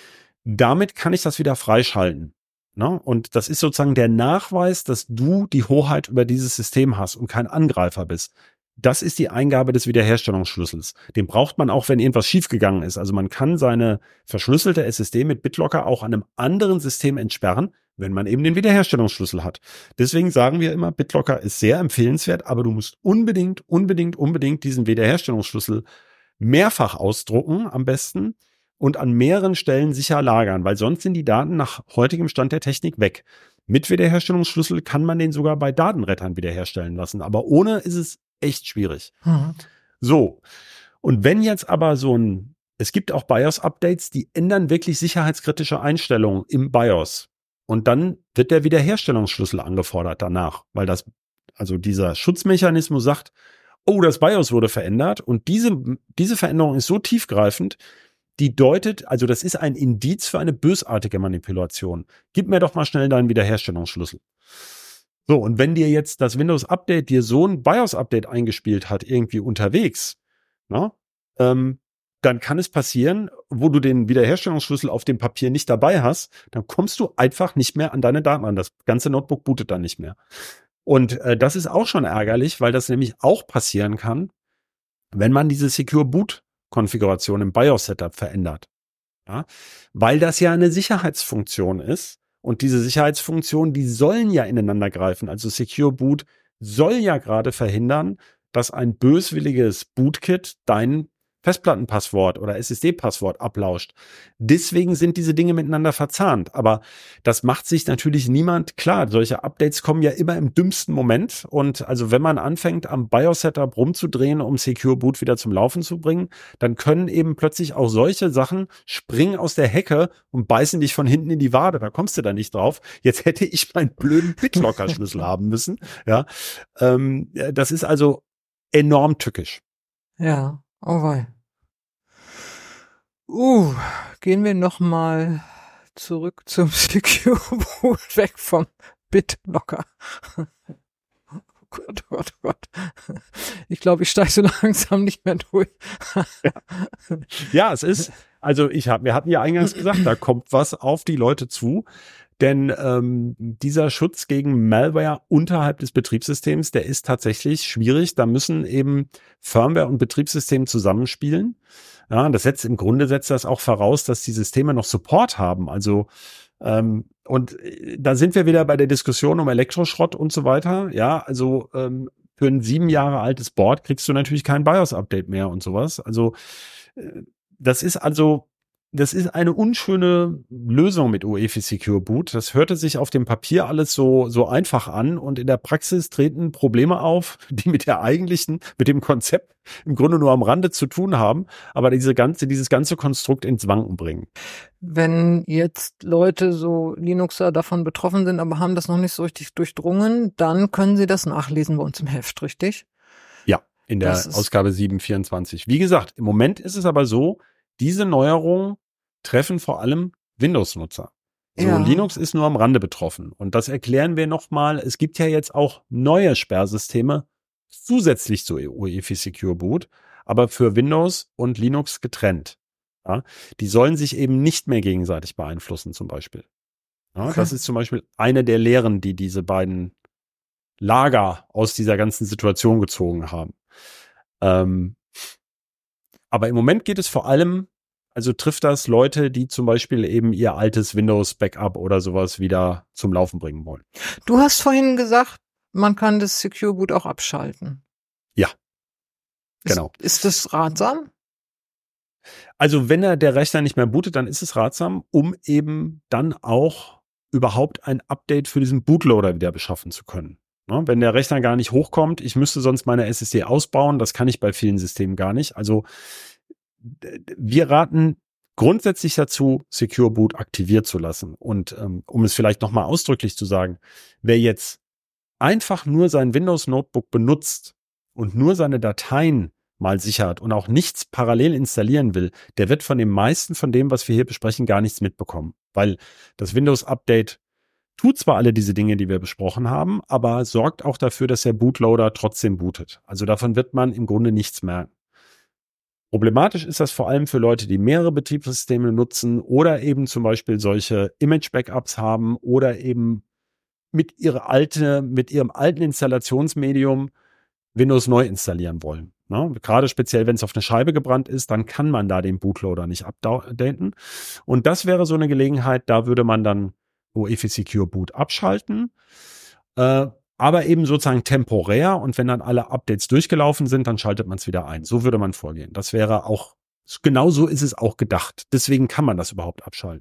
damit kann ich das wieder freischalten. Ne? Und das ist sozusagen der Nachweis, dass du die Hoheit über dieses System hast und kein Angreifer bist. Das ist die Eingabe des Wiederherstellungsschlüssels. Den braucht man auch, wenn irgendwas schiefgegangen ist. Also man kann seine verschlüsselte S S D mit BitLocker auch an einem anderen System entsperren, wenn man eben den Wiederherstellungsschlüssel hat. Deswegen sagen wir immer, BitLocker ist sehr empfehlenswert, aber du musst unbedingt, unbedingt, unbedingt diesen Wiederherstellungsschlüssel mehrfach ausdrucken, am besten, und an mehreren Stellen sicher lagern, weil sonst sind die Daten nach heutigem Stand der Technik weg. Mit Wiederherstellungsschlüssel kann man den sogar bei Datenrettern wiederherstellen lassen, aber ohne ist es echt schwierig. Mhm. So, und wenn jetzt aber so ein, es gibt auch BIOS-Updates, die ändern wirklich sicherheitskritische Einstellungen im BIOS. Und dann wird der Wiederherstellungsschlüssel angefordert danach, weil das, also dieser Schutzmechanismus sagt, oh, das BIOS wurde verändert und diese, diese Veränderung ist so tiefgreifend, die deutet, also das ist ein Indiz für eine bösartige Manipulation. Gib mir doch mal schnell deinen Wiederherstellungsschlüssel. So, und wenn dir jetzt das Windows-Update dir so ein BIOS-Update eingespielt hat, irgendwie unterwegs, na, ähm, dann kann es passieren, wo du den Wiederherstellungsschlüssel auf dem Papier nicht dabei hast, dann kommst du einfach nicht mehr an deine Daten an. Das ganze Notebook bootet dann nicht mehr. Und äh, das ist auch schon ärgerlich, weil das nämlich auch passieren kann, wenn man diese Secure Boot Konfiguration im BIOS-Setup verändert. Ja? Weil das ja eine Sicherheitsfunktion ist. Und diese Sicherheitsfunktionen, die sollen ja ineinander greifen. Also Secure Boot soll ja gerade verhindern, dass ein böswilliges Bootkit dein Festplattenpasswort oder S S D-Passwort ablauscht. Deswegen sind diese Dinge miteinander verzahnt. Aber das macht sich natürlich niemand klar. Solche Updates kommen ja immer im dümmsten Moment. Und also wenn man anfängt, am BIOS-Setup rumzudrehen, um Secure Boot wieder zum Laufen zu bringen, dann können eben plötzlich auch solche Sachen springen aus der Hecke und beißen dich von hinten in die Wade. Da kommst du da nicht drauf. Jetzt hätte ich meinen blöden BitLocker-Schlüssel haben müssen. Ja, ähm, das ist also enorm tückisch. Ja, oh wei. Uh, gehen wir noch mal zurück zum Secure Boot, weg vom BitLocker. Oh Gott, oh Gott, oh Gott. Ich glaube, ich steige so langsam nicht mehr durch. Ja, ja, es ist, also ich hab, wir hatten ja eingangs gesagt, da kommt was auf die Leute zu. Denn ähm, dieser Schutz gegen Malware unterhalb des Betriebssystems, der ist tatsächlich schwierig. Da müssen eben Firmware und Betriebssystem zusammenspielen. Ja, das setzt im Grunde setzt das auch voraus, dass die Systeme noch Support haben. Also ähm, und da sind wir wieder bei der Diskussion um Elektroschrott und so weiter. Ja, also ähm, für ein sieben Jahre altes Board kriegst du natürlich kein BIOS-Update mehr und sowas. Also äh, das ist also Das ist eine unschöne Lösung mit U E F I Secure Boot. Das hörte sich auf dem Papier alles so, so einfach an und in der Praxis treten Probleme auf, die mit der eigentlichen, mit dem Konzept im Grunde nur am Rande zu tun haben, aber diese ganze, dieses ganze Konstrukt ins Wanken bringen. Wenn jetzt Leute, so Linuxer, davon betroffen sind, aber haben das noch nicht so richtig durchdrungen, dann können sie das nachlesen bei uns im Heft, richtig? Ja, in der Ausgabe sieben vierundzwanzig. Wie gesagt, im Moment ist es aber so, diese Neuerungen treffen vor allem Windows-Nutzer. So, ja. Linux ist nur am Rande betroffen. Und das erklären wir nochmal. Es gibt ja jetzt auch neue Sperrsysteme zusätzlich zu U E F I Secure Boot, aber für Windows und Linux getrennt. Ja, die sollen sich eben nicht mehr gegenseitig beeinflussen, zum Beispiel. Ja, okay. Das ist zum Beispiel eine der Lehren, die diese beiden Lager aus dieser ganzen Situation gezogen haben. Ähm, Aber im Moment geht es vor allem, also trifft das Leute, die zum Beispiel eben ihr altes Windows-Backup oder sowas wieder zum Laufen bringen wollen. Du hast vorhin gesagt, man kann das Secure Boot auch abschalten. Ja, ist, genau. Ist das ratsam? Also wenn er der Rechner nicht mehr bootet, dann ist es ratsam, um eben dann auch überhaupt ein Update für diesen Bootloader wieder beschaffen zu können. Ne, wenn der Rechner gar nicht hochkommt, ich müsste sonst meine S S D ausbauen, das kann ich bei vielen Systemen gar nicht. Also wir raten grundsätzlich dazu, Secure Boot aktiviert zu lassen. Und ähm, um es vielleicht nochmal ausdrücklich zu sagen, wer jetzt einfach nur sein Windows Notebook benutzt und nur seine Dateien mal sichert und auch nichts parallel installieren will, der wird von den meisten von dem, was wir hier besprechen, gar nichts mitbekommen. Weil das Windows Update tut zwar alle diese Dinge, die wir besprochen haben, aber sorgt auch dafür, dass der Bootloader trotzdem bootet. Also davon wird man im Grunde nichts merken. Problematisch ist das vor allem für Leute, die mehrere Betriebssysteme nutzen oder eben zum Beispiel solche Image-Backups haben oder eben mit ihrer alte, mit ihrem alten Installationsmedium Windows neu installieren wollen. Ne? Gerade speziell, wenn es auf eine Scheibe gebrannt ist, dann kann man da den Bootloader nicht updaten. Und das wäre so eine Gelegenheit, da würde man dann U E F I Secure Boot abschalten, äh, aber eben sozusagen temporär, und wenn dann alle Updates durchgelaufen sind, dann schaltet man es wieder ein. So würde man vorgehen. Das wäre auch, genau so ist es auch gedacht. Deswegen kann man das überhaupt abschalten.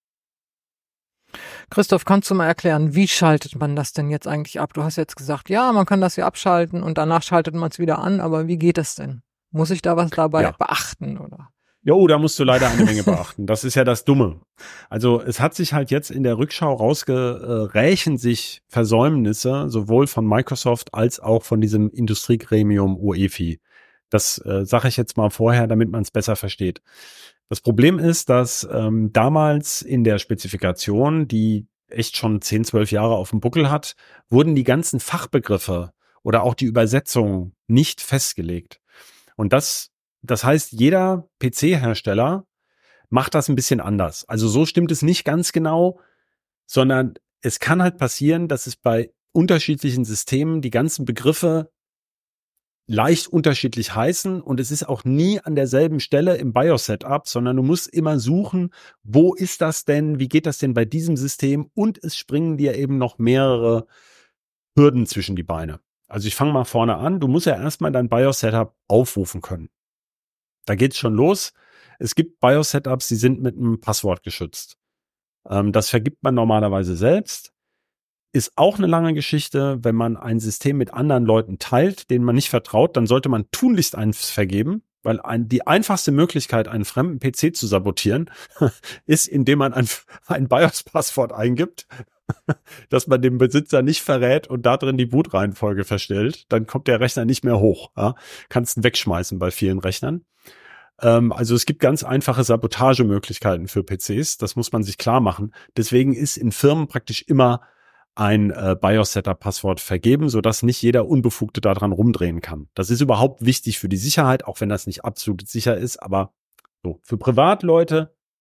Christoph, kannst du mal erklären, wie schaltet man das denn jetzt eigentlich ab? Du hast jetzt gesagt, ja, man kann das hier abschalten und danach schaltet man es wieder an, aber wie geht das denn? Muss ich da was dabei ja. beachten, oder? Jo, da musst du leider eine Menge beachten. Das ist ja das Dumme. Also es hat sich halt jetzt in der Rückschau rausgerächen sich Versäumnisse, sowohl von Microsoft als auch von diesem Industriegremium U E F I. Das äh, sage ich jetzt mal vorher, damit man es besser versteht. Das Problem ist, dass ähm, damals in der Spezifikation, die echt schon zehn, zwölf Jahre auf dem Buckel hat, wurden die ganzen Fachbegriffe oder auch die Übersetzung nicht festgelegt. Und das Das heißt, jeder P C-Hersteller macht das ein bisschen anders. Also so stimmt es nicht ganz genau, sondern es kann halt passieren, dass es bei unterschiedlichen Systemen die ganzen Begriffe leicht unterschiedlich heißen und es ist auch nie an derselben Stelle im BIOS-Setup, sondern du musst immer suchen, wo ist das denn, wie geht das denn bei diesem System, und es springen dir eben noch mehrere Hürden zwischen die Beine. Also ich fange mal vorne an, du musst ja erstmal dein BIOS-Setup aufrufen können. Da geht's schon los. Es gibt BIOS-Setups, die sind mit einem Passwort geschützt. Ähm, das vergibt man normalerweise selbst. Ist auch eine lange Geschichte. Wenn man ein System mit anderen Leuten teilt, denen man nicht vertraut, dann sollte man tunlichst eins vergeben, weil ein, die einfachste Möglichkeit, einen fremden P C zu sabotieren, ist, indem man ein, ein BIOS-Passwort eingibt, dass man dem Besitzer nicht verrät und da drin die Bootreihenfolge verstellt. Dann kommt der Rechner nicht mehr hoch. Ja? Kannst ihn wegschmeißen bei vielen Rechnern. Ähm, also es gibt ganz einfache Sabotagemöglichkeiten für P Cs. Das muss man sich klar machen. Deswegen ist in Firmen praktisch immer ein äh, BIOS-Setup-Passwort vergeben, sodass nicht jeder Unbefugte daran rumdrehen kann. Das ist überhaupt wichtig für die Sicherheit, auch wenn das nicht absolut sicher ist. Aber so für Privatleute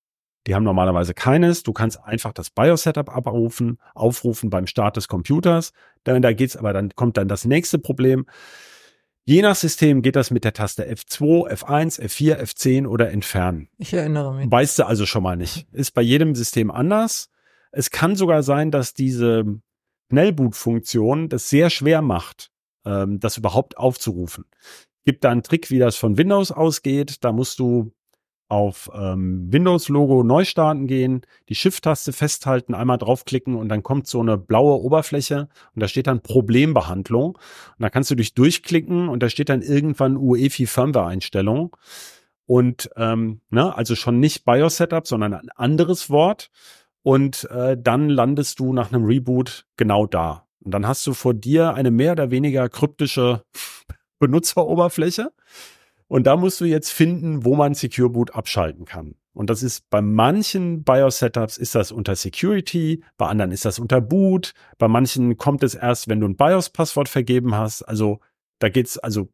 Die haben normalerweise keines. Du kannst einfach das BIOS-Setup abrufen, aufrufen beim Start des Computers. Dann, da geht's, aber dann kommt dann das nächste Problem. Je nach System geht das mit der Taste F zwei, F eins, F vier, F zehn oder Entfernen. Ich erinnere mich. Weißt du also schon mal nicht. Ist bei jedem System anders. Es kann sogar sein, dass diese Schnellboot-Funktion das sehr schwer macht, ähm, das überhaupt aufzurufen. Gibt da einen Trick, wie das von Windows ausgeht. Da musst du auf ähm, Windows-Logo neu starten gehen, die Shift-Taste festhalten, einmal draufklicken und dann kommt so eine blaue Oberfläche und da steht dann Problembehandlung. Und da kannst du dich durchklicken und da steht dann irgendwann U E F I-Firmware-Einstellung. Und ähm, ne, also schon nicht BIOS-Setup, sondern ein anderes Wort. Und äh, dann landest du nach einem Reboot genau da. Und dann hast du vor dir eine mehr oder weniger kryptische Benutzeroberfläche. Und da musst du jetzt finden, wo man Secure Boot abschalten kann. Und das ist bei manchen BIOS-Setups ist das unter Security, bei anderen ist das unter Boot, bei manchen kommt es erst, wenn du ein BIOS-Passwort vergeben hast. Also da geht's, also,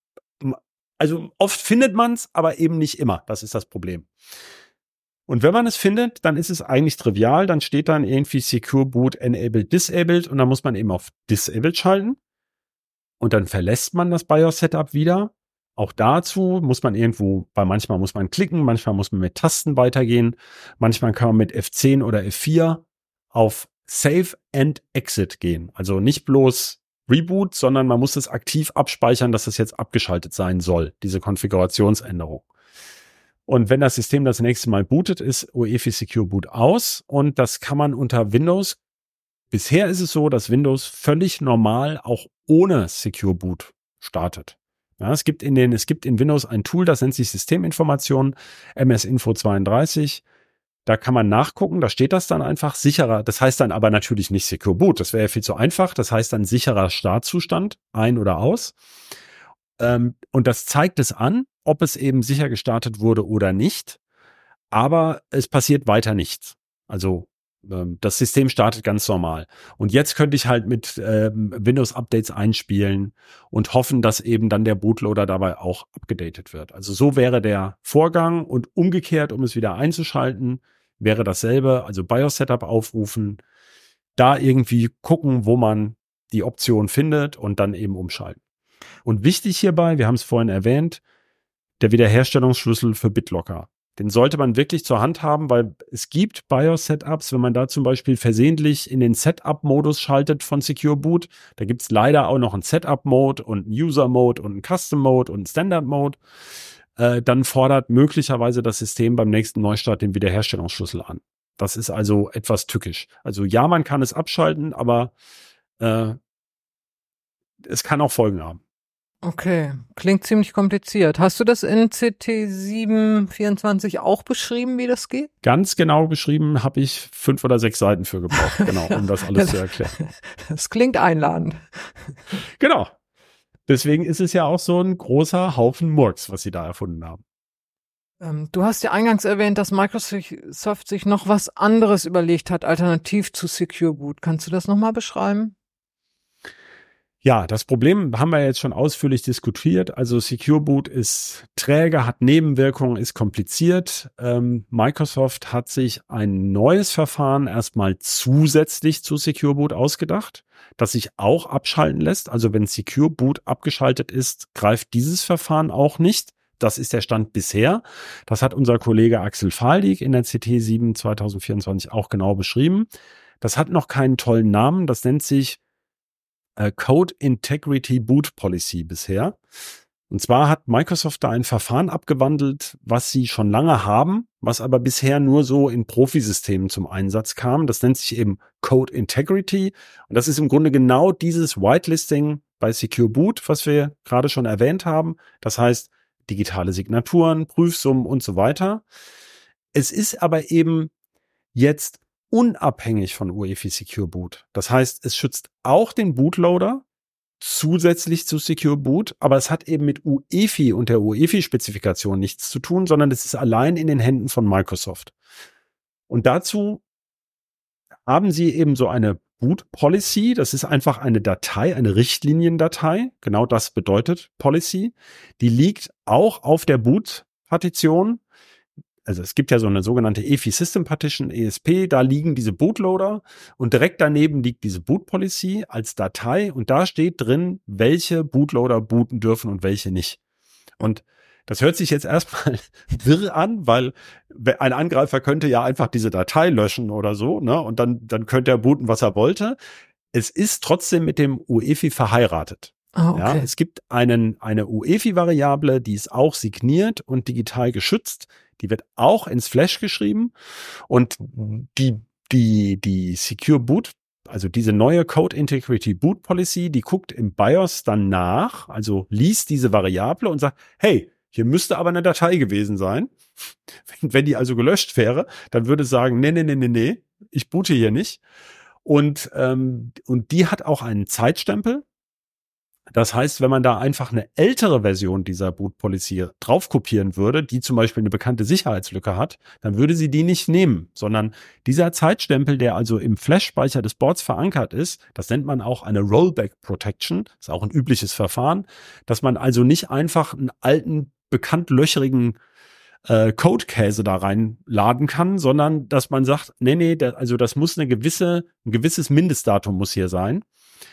also oft findet man es, aber eben nicht immer. Das ist das Problem. Und wenn man es findet, dann ist es eigentlich trivial. Dann steht dann irgendwie Secure Boot Enabled, Disabled und dann muss man eben auf Disabled schalten. Und dann verlässt man das BIOS-Setup wieder. Auch dazu muss man irgendwo, weil manchmal muss man klicken, manchmal muss man mit Tasten weitergehen, manchmal kann man mit F zehn oder F vier auf Save and Exit gehen. Also nicht bloß Reboot, sondern man muss es aktiv abspeichern, dass es jetzt abgeschaltet sein soll, diese Konfigurationsänderung. Und wenn das System das nächste Mal bootet, ist U E F I Secure Boot aus und das kann man unter Windows. Bisher ist es so, dass Windows völlig normal auch ohne Secure Boot startet. Ja, es gibt in den, es gibt in Windows ein Tool, das nennt sich Systeminformationen, M S Info zweiunddreißig. Da kann man nachgucken, da steht das dann einfach sicherer. Das heißt dann aber natürlich nicht Secure Boot. Das wäre ja viel zu einfach. Das heißt dann sicherer Startzustand, ein oder aus. Ähm, und das zeigt es an, ob es eben sicher gestartet wurde oder nicht. Aber es passiert weiter nichts. Also das System startet ganz normal. Und jetzt könnte ich halt mit ähm, Windows-Updates einspielen und hoffen, dass eben dann der Bootloader dabei auch abgedatet wird. Also so wäre der Vorgang und umgekehrt, um es wieder einzuschalten, wäre dasselbe. Also BIOS-Setup aufrufen, da irgendwie gucken, wo man die Option findet und dann eben umschalten. Und wichtig hierbei, wir haben es vorhin erwähnt, der Wiederherstellungsschlüssel für BitLocker. Den sollte man wirklich zur Hand haben, weil es gibt BIOS-Setups, wenn man da zum Beispiel versehentlich in den Setup-Modus schaltet von Secure Boot, da gibt's leider auch noch einen Setup-Mode und einen User-Mode und einen Custom-Mode und einen Standard-Mode, äh, dann fordert möglicherweise das System beim nächsten Neustart den Wiederherstellungsschlüssel an. Das ist also etwas tückisch. Also ja, man kann es abschalten, aber äh, es kann auch Folgen haben. Okay, klingt ziemlich kompliziert. Hast du das in C T sieben vierundzwanzig auch beschrieben, wie das geht? Ganz genau beschrieben habe ich fünf oder sechs Seiten für gebraucht, genau, um das alles zu erklären. Das klingt einladend. Genau. Deswegen ist es ja auch so ein großer Haufen Murks, was sie da erfunden haben. Ähm, du hast ja eingangs erwähnt, dass Microsoft sich noch was anderes überlegt hat, alternativ zu Secure Boot. Kannst du das nochmal beschreiben? Ja, das Problem haben wir jetzt schon ausführlich diskutiert. Also Secure Boot ist träge, hat Nebenwirkungen, ist kompliziert. Ähm, Microsoft hat sich ein neues Verfahren erstmal zusätzlich zu Secure Boot ausgedacht, das sich auch abschalten lässt. Also wenn Secure Boot abgeschaltet ist, greift dieses Verfahren auch nicht. Das ist der Stand bisher. Das hat unser Kollege Axel Faldig in der C T sieben zwanzig vierundzwanzig auch genau beschrieben. Das hat noch keinen tollen Namen. Das nennt sich Code Integrity Boot Policy bisher. Und zwar hat Microsoft da ein Verfahren abgewandelt, was sie schon lange haben, was aber bisher nur so in Profisystemen zum Einsatz kam. Das nennt sich eben Code Integrity. Und das ist im Grunde genau dieses Whitelisting bei Secure Boot, was wir gerade schon erwähnt haben. Das heißt, digitale Signaturen, Prüfsummen und so weiter. Es ist aber eben jetzt unabhängig von U E F I Secure Boot. Das heißt, es schützt auch den Bootloader zusätzlich zu Secure Boot, aber es hat eben mit U E F I und der U E F I-Spezifikation nichts zu tun, sondern es ist allein in den Händen von Microsoft. Und dazu haben sie eben so eine Boot Policy. Das ist einfach eine Datei, eine Richtliniendatei. Genau das bedeutet Policy. Die liegt auch auf der Boot-Partition. also es gibt ja so eine sogenannte E F I System Partition, E S P, da liegen diese Bootloader und direkt daneben liegt diese Boot Policy als Datei und da steht drin, welche Bootloader booten dürfen und welche nicht. Und das hört sich jetzt erstmal wirr an, weil ein Angreifer könnte ja einfach diese Datei löschen oder so, ne? Und dann, dann könnte er booten, was er wollte. Es ist trotzdem mit dem U E F I verheiratet. Ah, okay. Ja, es gibt einen, eine U E F I-Variable, die ist auch signiert und digital geschützt. Die wird auch ins Flash geschrieben. Und die, die, die Secure Boot, also diese neue Code Integrity Boot Policy, die guckt im BIOS dann nach, also liest diese Variable und sagt, hey, hier müsste aber eine Datei gewesen sein. Wenn die also gelöscht wäre, dann würde es sagen, nee, nee, nee, nee, nee, ich boote hier nicht. Und, ähm, und die hat auch einen Zeitstempel. Das heißt, wenn man da einfach eine ältere Version dieser Boot Policy drauf kopieren würde, die zum Beispiel eine bekannte Sicherheitslücke hat, dann würde sie die nicht nehmen, sondern dieser Zeitstempel, der also im Flash-Speicher des Boards verankert ist, das nennt man auch eine Rollback Protection, ist auch ein übliches Verfahren, dass man also nicht einfach einen alten, bekannt löcherigen äh, Code-Käse da reinladen kann, sondern dass man sagt, nee, nee, da, also das muss eine gewisse, ein gewisses Mindestdatum muss hier sein.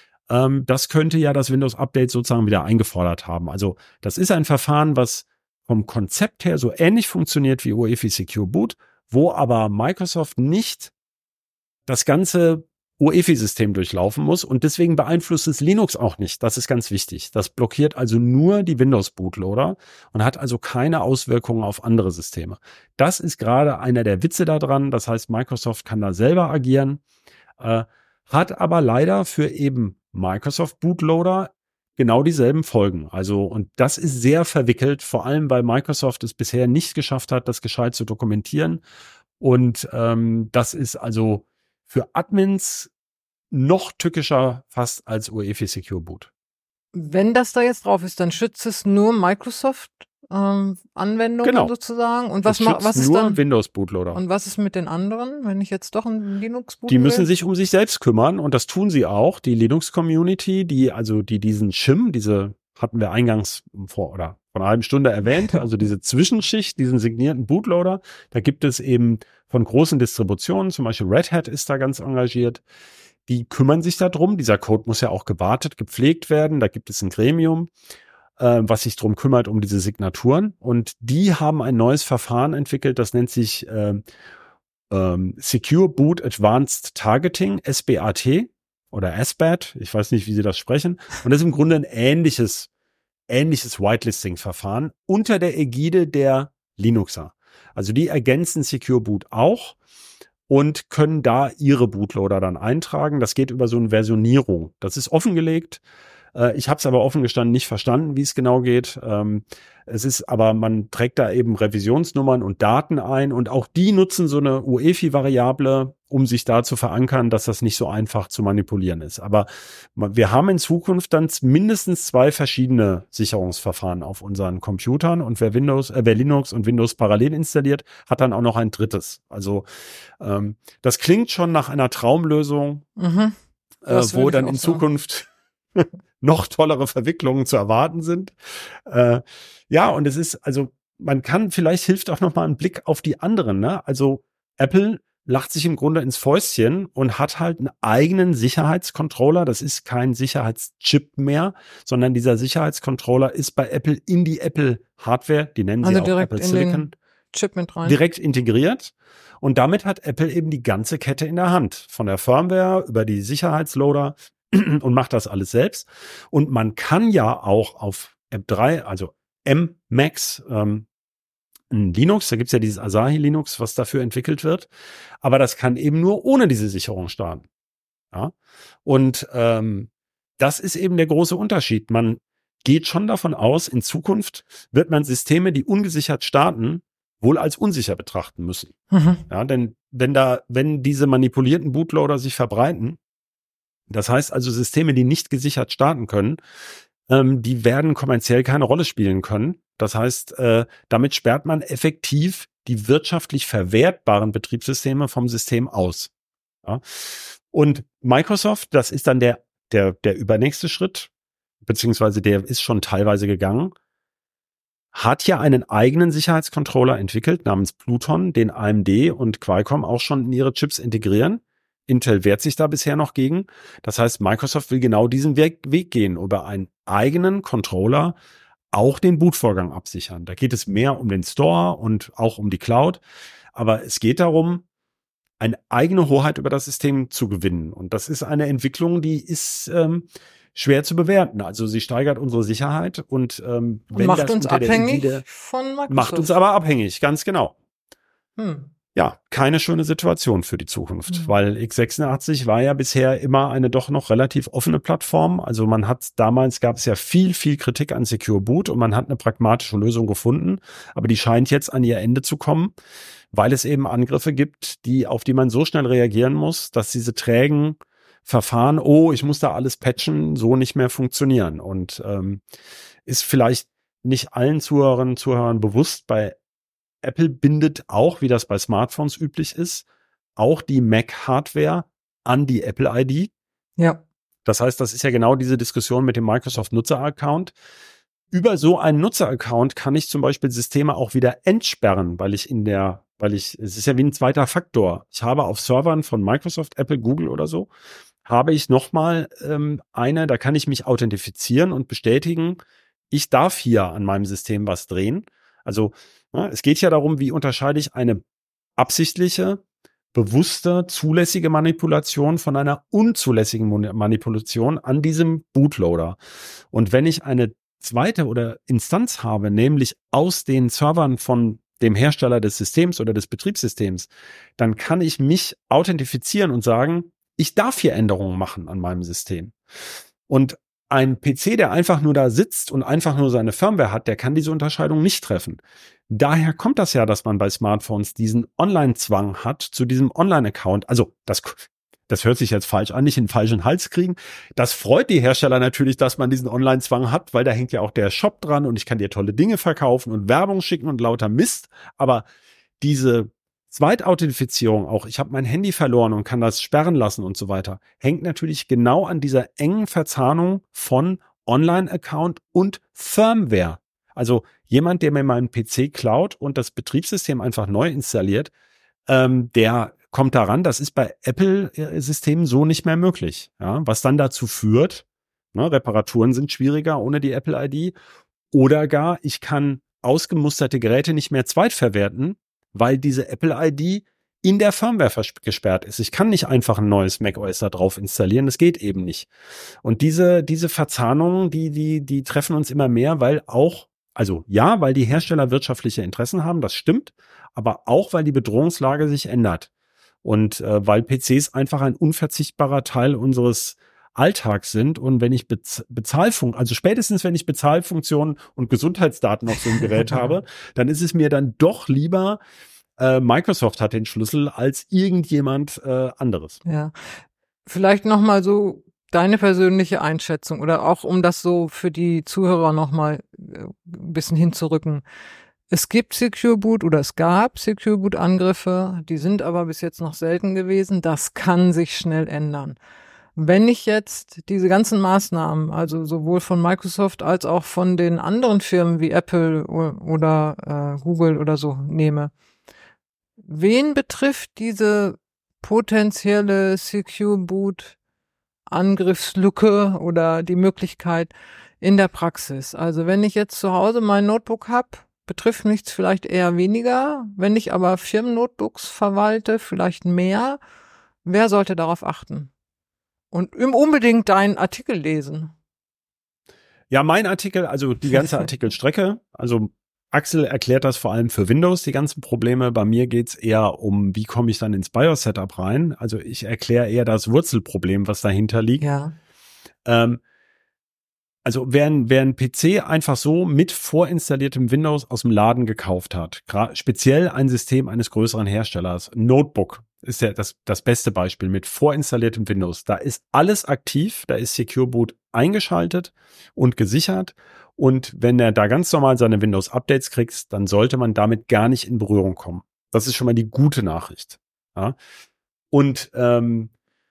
Das könnte ja das Windows-Update sozusagen wieder eingefordert haben. Also das ist ein Verfahren, was vom Konzept her so ähnlich funktioniert wie U E F I Secure Boot, wo aber Microsoft nicht das ganze U E F I-System durchlaufen muss und deswegen beeinflusst es Linux auch nicht. Das ist ganz wichtig. Das blockiert also nur die Windows-Bootloader und hat also keine Auswirkungen auf andere Systeme. Das ist gerade einer der Witze daran. Das heißt, Microsoft kann da selber agieren, äh, hat aber leider für eben Microsoft Bootloader genau dieselben Folgen. Also, und das ist sehr verwickelt, vor allem weil Microsoft es bisher nicht geschafft hat, das gescheit zu dokumentieren. Und ähm, das ist also für Admins noch tückischer fast als U E F I Secure Boot. Wenn das da jetzt drauf ist, dann schützt es nur Microsoft ähm, Anwendungen genau. sozusagen. Und was, das ma- was ist nur dann Windows Bootloader. Und was ist mit den anderen, wenn ich jetzt doch ein Linux booten Die müssen will? sich um sich selbst kümmern und das tun sie auch. Die Linux-Community, die also die diesen Shim, diese hatten wir eingangs vor oder vor einer halben Stunde erwähnt, also diese Zwischenschicht, diesen signierten Bootloader, da gibt es eben von großen Distributionen, zum Beispiel Red Hat ist da ganz engagiert. Die kümmern sich darum. Dieser Code muss ja auch gewartet, gepflegt werden. Da gibt es ein Gremium, äh, was sich drum kümmert, um diese Signaturen. Und die haben ein neues Verfahren entwickelt, das nennt sich äh, ähm, Secure Boot Advanced Targeting, S B A T oder S B A T. Ich weiß nicht, wie sie das sprechen. Und das ist im Grunde ein ähnliches, ähnliches Whitelisting-Verfahren unter der Ägide der Linuxer. Also die ergänzen Secure Boot auch und können da ihre Bootloader dann eintragen. Das geht über so eine Versionierung. Das ist offengelegt. Äh, ich habe es aber offen gestanden nicht verstanden, wie es genau geht. Ähm, es ist aber, man trägt da eben Revisionsnummern und Daten ein und auch die nutzen so eine U E F I-Variable, um sich da zu verankern, dass das nicht so einfach zu manipulieren ist. Aber wir haben in Zukunft dann mindestens zwei verschiedene Sicherungsverfahren auf unseren Computern und wer Windows, äh, wer Linux und Windows parallel installiert, hat dann auch noch ein drittes. Also ähm, das klingt schon nach einer Traumlösung, Mhm. äh, wo dann in sagen. Zukunft noch tollere Verwicklungen zu erwarten sind. Äh, ja, und es ist, also man kann, vielleicht hilft auch noch mal ein Blick auf die anderen, ne? Also Apple lacht sich im Grunde ins Fäustchen und hat halt einen eigenen Sicherheitscontroller. Das ist kein Sicherheitschip mehr, sondern dieser Sicherheitscontroller ist bei Apple in die Apple-Hardware, die nennen Also sie auch direkt Apple in Silicon, den Chip mit rein. direkt integriert. Und damit hat Apple eben die ganze Kette in der Hand. Von der Firmware über die Sicherheitsloader und macht das alles selbst. Und man kann ja auch auf M drei, also M-Max, ähm, ein Linux, da gibt's ja dieses Asahi Linux, was dafür entwickelt wird. Aber das kann eben nur ohne diese Sicherung starten. Ja. Und ähm, das ist eben der große Unterschied. Man geht schon davon aus, in Zukunft wird man Systeme, die ungesichert starten, wohl als unsicher betrachten müssen. Mhm. Ja, denn wenn da, wenn diese manipulierten Bootloader sich verbreiten, das heißt also Systeme, die nicht gesichert starten können, ähm, die werden kommerziell keine Rolle spielen können. Das heißt, äh, damit sperrt man effektiv die wirtschaftlich verwertbaren Betriebssysteme vom System aus. Ja. Und Microsoft, das ist dann der, der, der übernächste Schritt, beziehungsweise der ist schon teilweise gegangen, hat ja einen eigenen Sicherheitscontroller entwickelt namens Pluton, den A M D und Qualcomm auch schon in ihre Chips integrieren. Intel wehrt sich da bisher noch gegen. Das heißt, Microsoft will genau diesen Weg, Weg gehen, über einen eigenen Controller auch den Bootvorgang absichern. Da geht es mehr um den Store und auch um die Cloud. Aber es geht darum, eine eigene Hoheit über das System zu gewinnen. Und das ist eine Entwicklung, die ist ähm, schwer zu bewerten. Also sie steigert unsere Sicherheit und, ähm, Und wenn macht das uns unter der abhängig Ägide, von Microsoft. macht uns aber abhängig, ganz genau. Hm. Ja, keine schöne Situation für die Zukunft, Mhm. weil x sechsundachtzig war ja bisher immer eine doch noch relativ offene Plattform. Also man hat damals gab es ja viel, viel Kritik an Secure Boot und man hat eine pragmatische Lösung gefunden, aber die scheint jetzt an ihr Ende zu kommen, weil es eben Angriffe gibt, die auf die man so schnell reagieren muss, dass diese trägen Verfahren, oh, ich muss da alles patchen, so nicht mehr funktionieren. Und ähm, ist vielleicht nicht allen Zuhörerinnen und Zuhörern bewusst, bei Apple bindet auch, wie das bei Smartphones üblich ist, auch die Mac-Hardware an die Apple-I D. Ja. Das heißt, das ist ja genau diese Diskussion mit dem Microsoft-Nutzer-Account. Über so einen Nutzer-Account kann ich zum Beispiel Systeme auch wieder entsperren, weil ich in der, weil ich, es ist ja wie ein zweiter Faktor. Ich habe auf Servern von Microsoft, Apple, Google oder so, habe ich nochmal ähm, eine, da kann ich mich authentifizieren und bestätigen, ich darf hier an meinem System was drehen. Also ja, es geht ja darum, wie unterscheide ich eine absichtliche, bewusste, zulässige Manipulation von einer unzulässigen Manipulation an diesem Bootloader. Und wenn ich eine zweite oder Instanz habe, nämlich aus den Servern von dem Hersteller des Systems oder des Betriebssystems, dann kann ich mich authentifizieren und sagen, ich darf hier Änderungen machen an meinem System. Und ein P C, der einfach nur da sitzt und einfach nur seine Firmware hat, der kann diese Unterscheidung nicht treffen. Daher kommt das ja, dass man bei Smartphones diesen Online-Zwang hat zu diesem Online-Account. Also das, das hört sich jetzt falsch an, nicht in den falschen Hals kriegen. Das freut die Hersteller natürlich, dass man diesen Online-Zwang hat, weil da hängt ja auch der Shop dran und ich kann dir tolle Dinge verkaufen und Werbung schicken und lauter Mist. Aber diese Zweitauthentifizierung auch, ich habe mein Handy verloren und kann das sperren lassen und so weiter, hängt natürlich genau an dieser engen Verzahnung von Online-Account und Firmware. Also jemand, der mir meinen P C klaut und das Betriebssystem einfach neu installiert, ähm, der kommt daran, das ist bei Apple-Systemen so nicht mehr möglich. Ja, was dann dazu führt, ne, Reparaturen sind schwieriger ohne die Apple-I D oder gar, ich kann ausgemusterte Geräte nicht mehr zweitverwerten, weil diese Apple-I D in der Firmware gesperrt ist. Ich kann nicht einfach ein neues macOS da drauf installieren, das geht eben nicht. Und diese diese Verzahnungen, die die die treffen uns immer mehr, weil auch, also ja, weil die Hersteller wirtschaftliche Interessen haben, das stimmt, aber auch, weil die Bedrohungslage sich ändert. Und äh, weil P Cs einfach ein unverzichtbarer Teil unseres Alltag sind und wenn ich Bez- Bezahlfunk, also spätestens wenn ich Bezahlfunktionen und Gesundheitsdaten auf so einem Gerät habe, dann ist es mir dann doch lieber, äh, Microsoft hat den Schlüssel als irgendjemand äh, anderes. Ja, vielleicht noch mal so deine persönliche Einschätzung oder auch um das so für die Zuhörer noch mal äh, ein bisschen hinzurücken. Es gibt Secure Boot oder es gab Secure Boot Angriffe, die sind aber bis jetzt noch selten gewesen. Das kann sich schnell ändern. Wenn ich jetzt diese ganzen Maßnahmen, also sowohl von Microsoft als auch von den anderen Firmen wie Apple oder äh, Google oder so nehme, wen betrifft diese potenzielle Secure Boot Angriffslücke oder die Möglichkeit in der Praxis? Also wenn ich jetzt zu Hause mein Notebook habe, betrifft mich es vielleicht eher weniger. Wenn ich aber Firmennotebooks verwalte, vielleicht mehr. Wer sollte darauf achten? Und unbedingt deinen Artikel lesen. Ja, mein Artikel, also die ganze Artikelstrecke, also Axel erklärt das vor allem für Windows, die ganzen Probleme. Bei mir geht's eher um, wie komme ich dann ins BIOS-Setup rein. Also ich erkläre eher das Wurzelproblem, was dahinter liegt. Ja. Ähm, also wer, wer ein P C einfach so mit vorinstalliertem Windows aus dem Laden gekauft hat, speziell ein System eines größeren Herstellers, Notebook, ist ja das, das beste Beispiel mit vorinstalliertem Windows. Da ist alles aktiv, da ist Secure Boot eingeschaltet und gesichert. Und wenn er da ganz normal seine Windows-Updates kriegt, dann sollte man damit gar nicht in Berührung kommen. Das ist schon mal die gute Nachricht. Ja? Und ähm,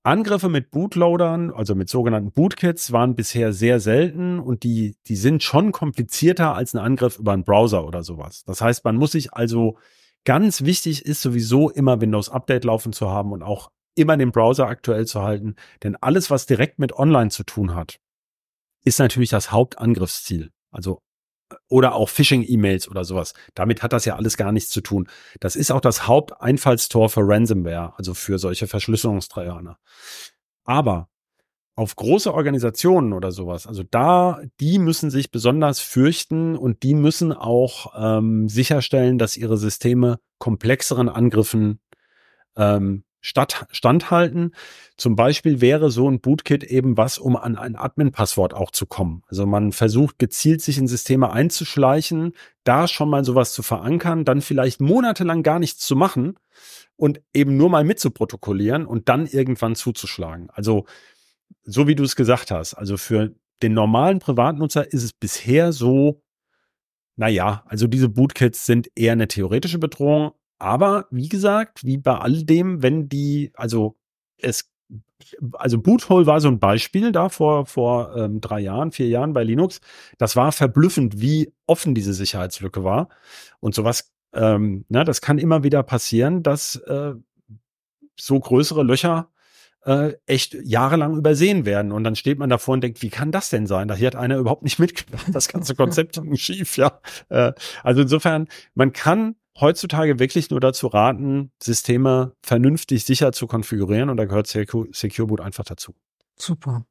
Angriffe mit Bootloadern, also mit sogenannten Bootkits, waren bisher sehr selten und die, die sind schon komplizierter als ein Angriff über einen Browser oder sowas. Das heißt, man muss sich also, ganz wichtig ist sowieso immer Windows Update laufen zu haben und auch immer den Browser aktuell zu halten, denn alles, was direkt mit Online zu tun hat, ist natürlich das Hauptangriffsziel. Also oder auch Phishing-E-Mails oder sowas. Damit hat das ja alles gar nichts zu tun. Das ist auch das Haupteinfallstor für Ransomware, also für solche Verschlüsselungstrojaner. Aber auf große Organisationen oder sowas, also da, die müssen sich besonders fürchten und die müssen auch ähm, sicherstellen, dass ihre Systeme komplexeren Angriffen ähm, Statt, standhalten. Zum Beispiel wäre so ein Bootkit eben was, um an ein Admin-Passwort auch zu kommen. Also man versucht gezielt, sich in Systeme einzuschleichen, da schon mal sowas zu verankern, dann vielleicht monatelang gar nichts zu machen und eben nur mal mitzuprotokollieren und dann irgendwann zuzuschlagen. Also so wie du es gesagt hast, also für den normalen Privatnutzer ist es bisher so, naja, also diese Bootkits sind eher eine theoretische Bedrohung. Aber wie gesagt, wie bei all dem, wenn die, also es, also Boothole war so ein Beispiel da vor vor ähm, drei Jahren, vier Jahren bei Linux. Das war verblüffend, wie offen diese Sicherheitslücke war. Und sowas, ähm, na, das kann immer wieder passieren, dass äh, so größere Löcher äh, echt jahrelang übersehen werden. Und dann steht man davor und denkt, wie kann das denn sein? Da hier hat einer überhaupt nicht mitgedacht. Das ganze Konzept ging schief, ja. Äh, also insofern, man kann heutzutage wirklich nur dazu raten, Systeme vernünftig sicher zu konfigurieren und da gehört Secure Boot einfach dazu. Super.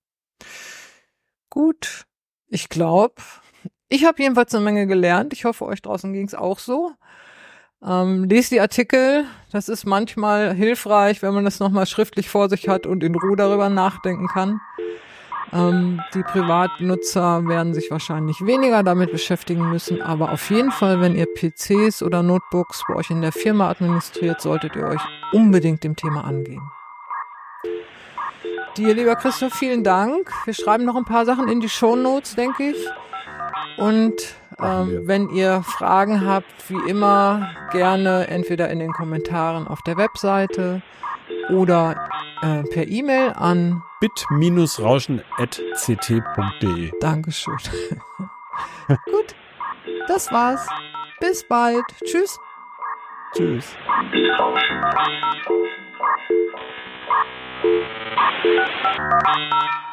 Gut. Ich glaube, ich habe jedenfalls eine Menge gelernt. Ich hoffe, euch draußen ging es auch so. Ähm, lest die Artikel. Das ist manchmal hilfreich, wenn man das nochmal schriftlich vor sich hat und in Ruhe darüber nachdenken kann. Ähm, die Privatnutzer werden sich wahrscheinlich weniger damit beschäftigen müssen, aber auf jeden Fall, wenn ihr P Cs oder Notebooks bei euch in der Firma administriert, solltet ihr euch unbedingt dem Thema angehen. Dir, lieber Christoph, vielen Dank. Wir schreiben noch ein paar Sachen in die Shownotes, denke ich. Und ähm, wenn ihr Fragen habt, wie immer, gerne entweder in den Kommentaren auf der Webseite oder äh, per E-Mail an bit-rauschen at c t punkt d e. Dankeschön. Gut, das war's. Bis bald. Tschüss. Tschüss. Bitrauschen.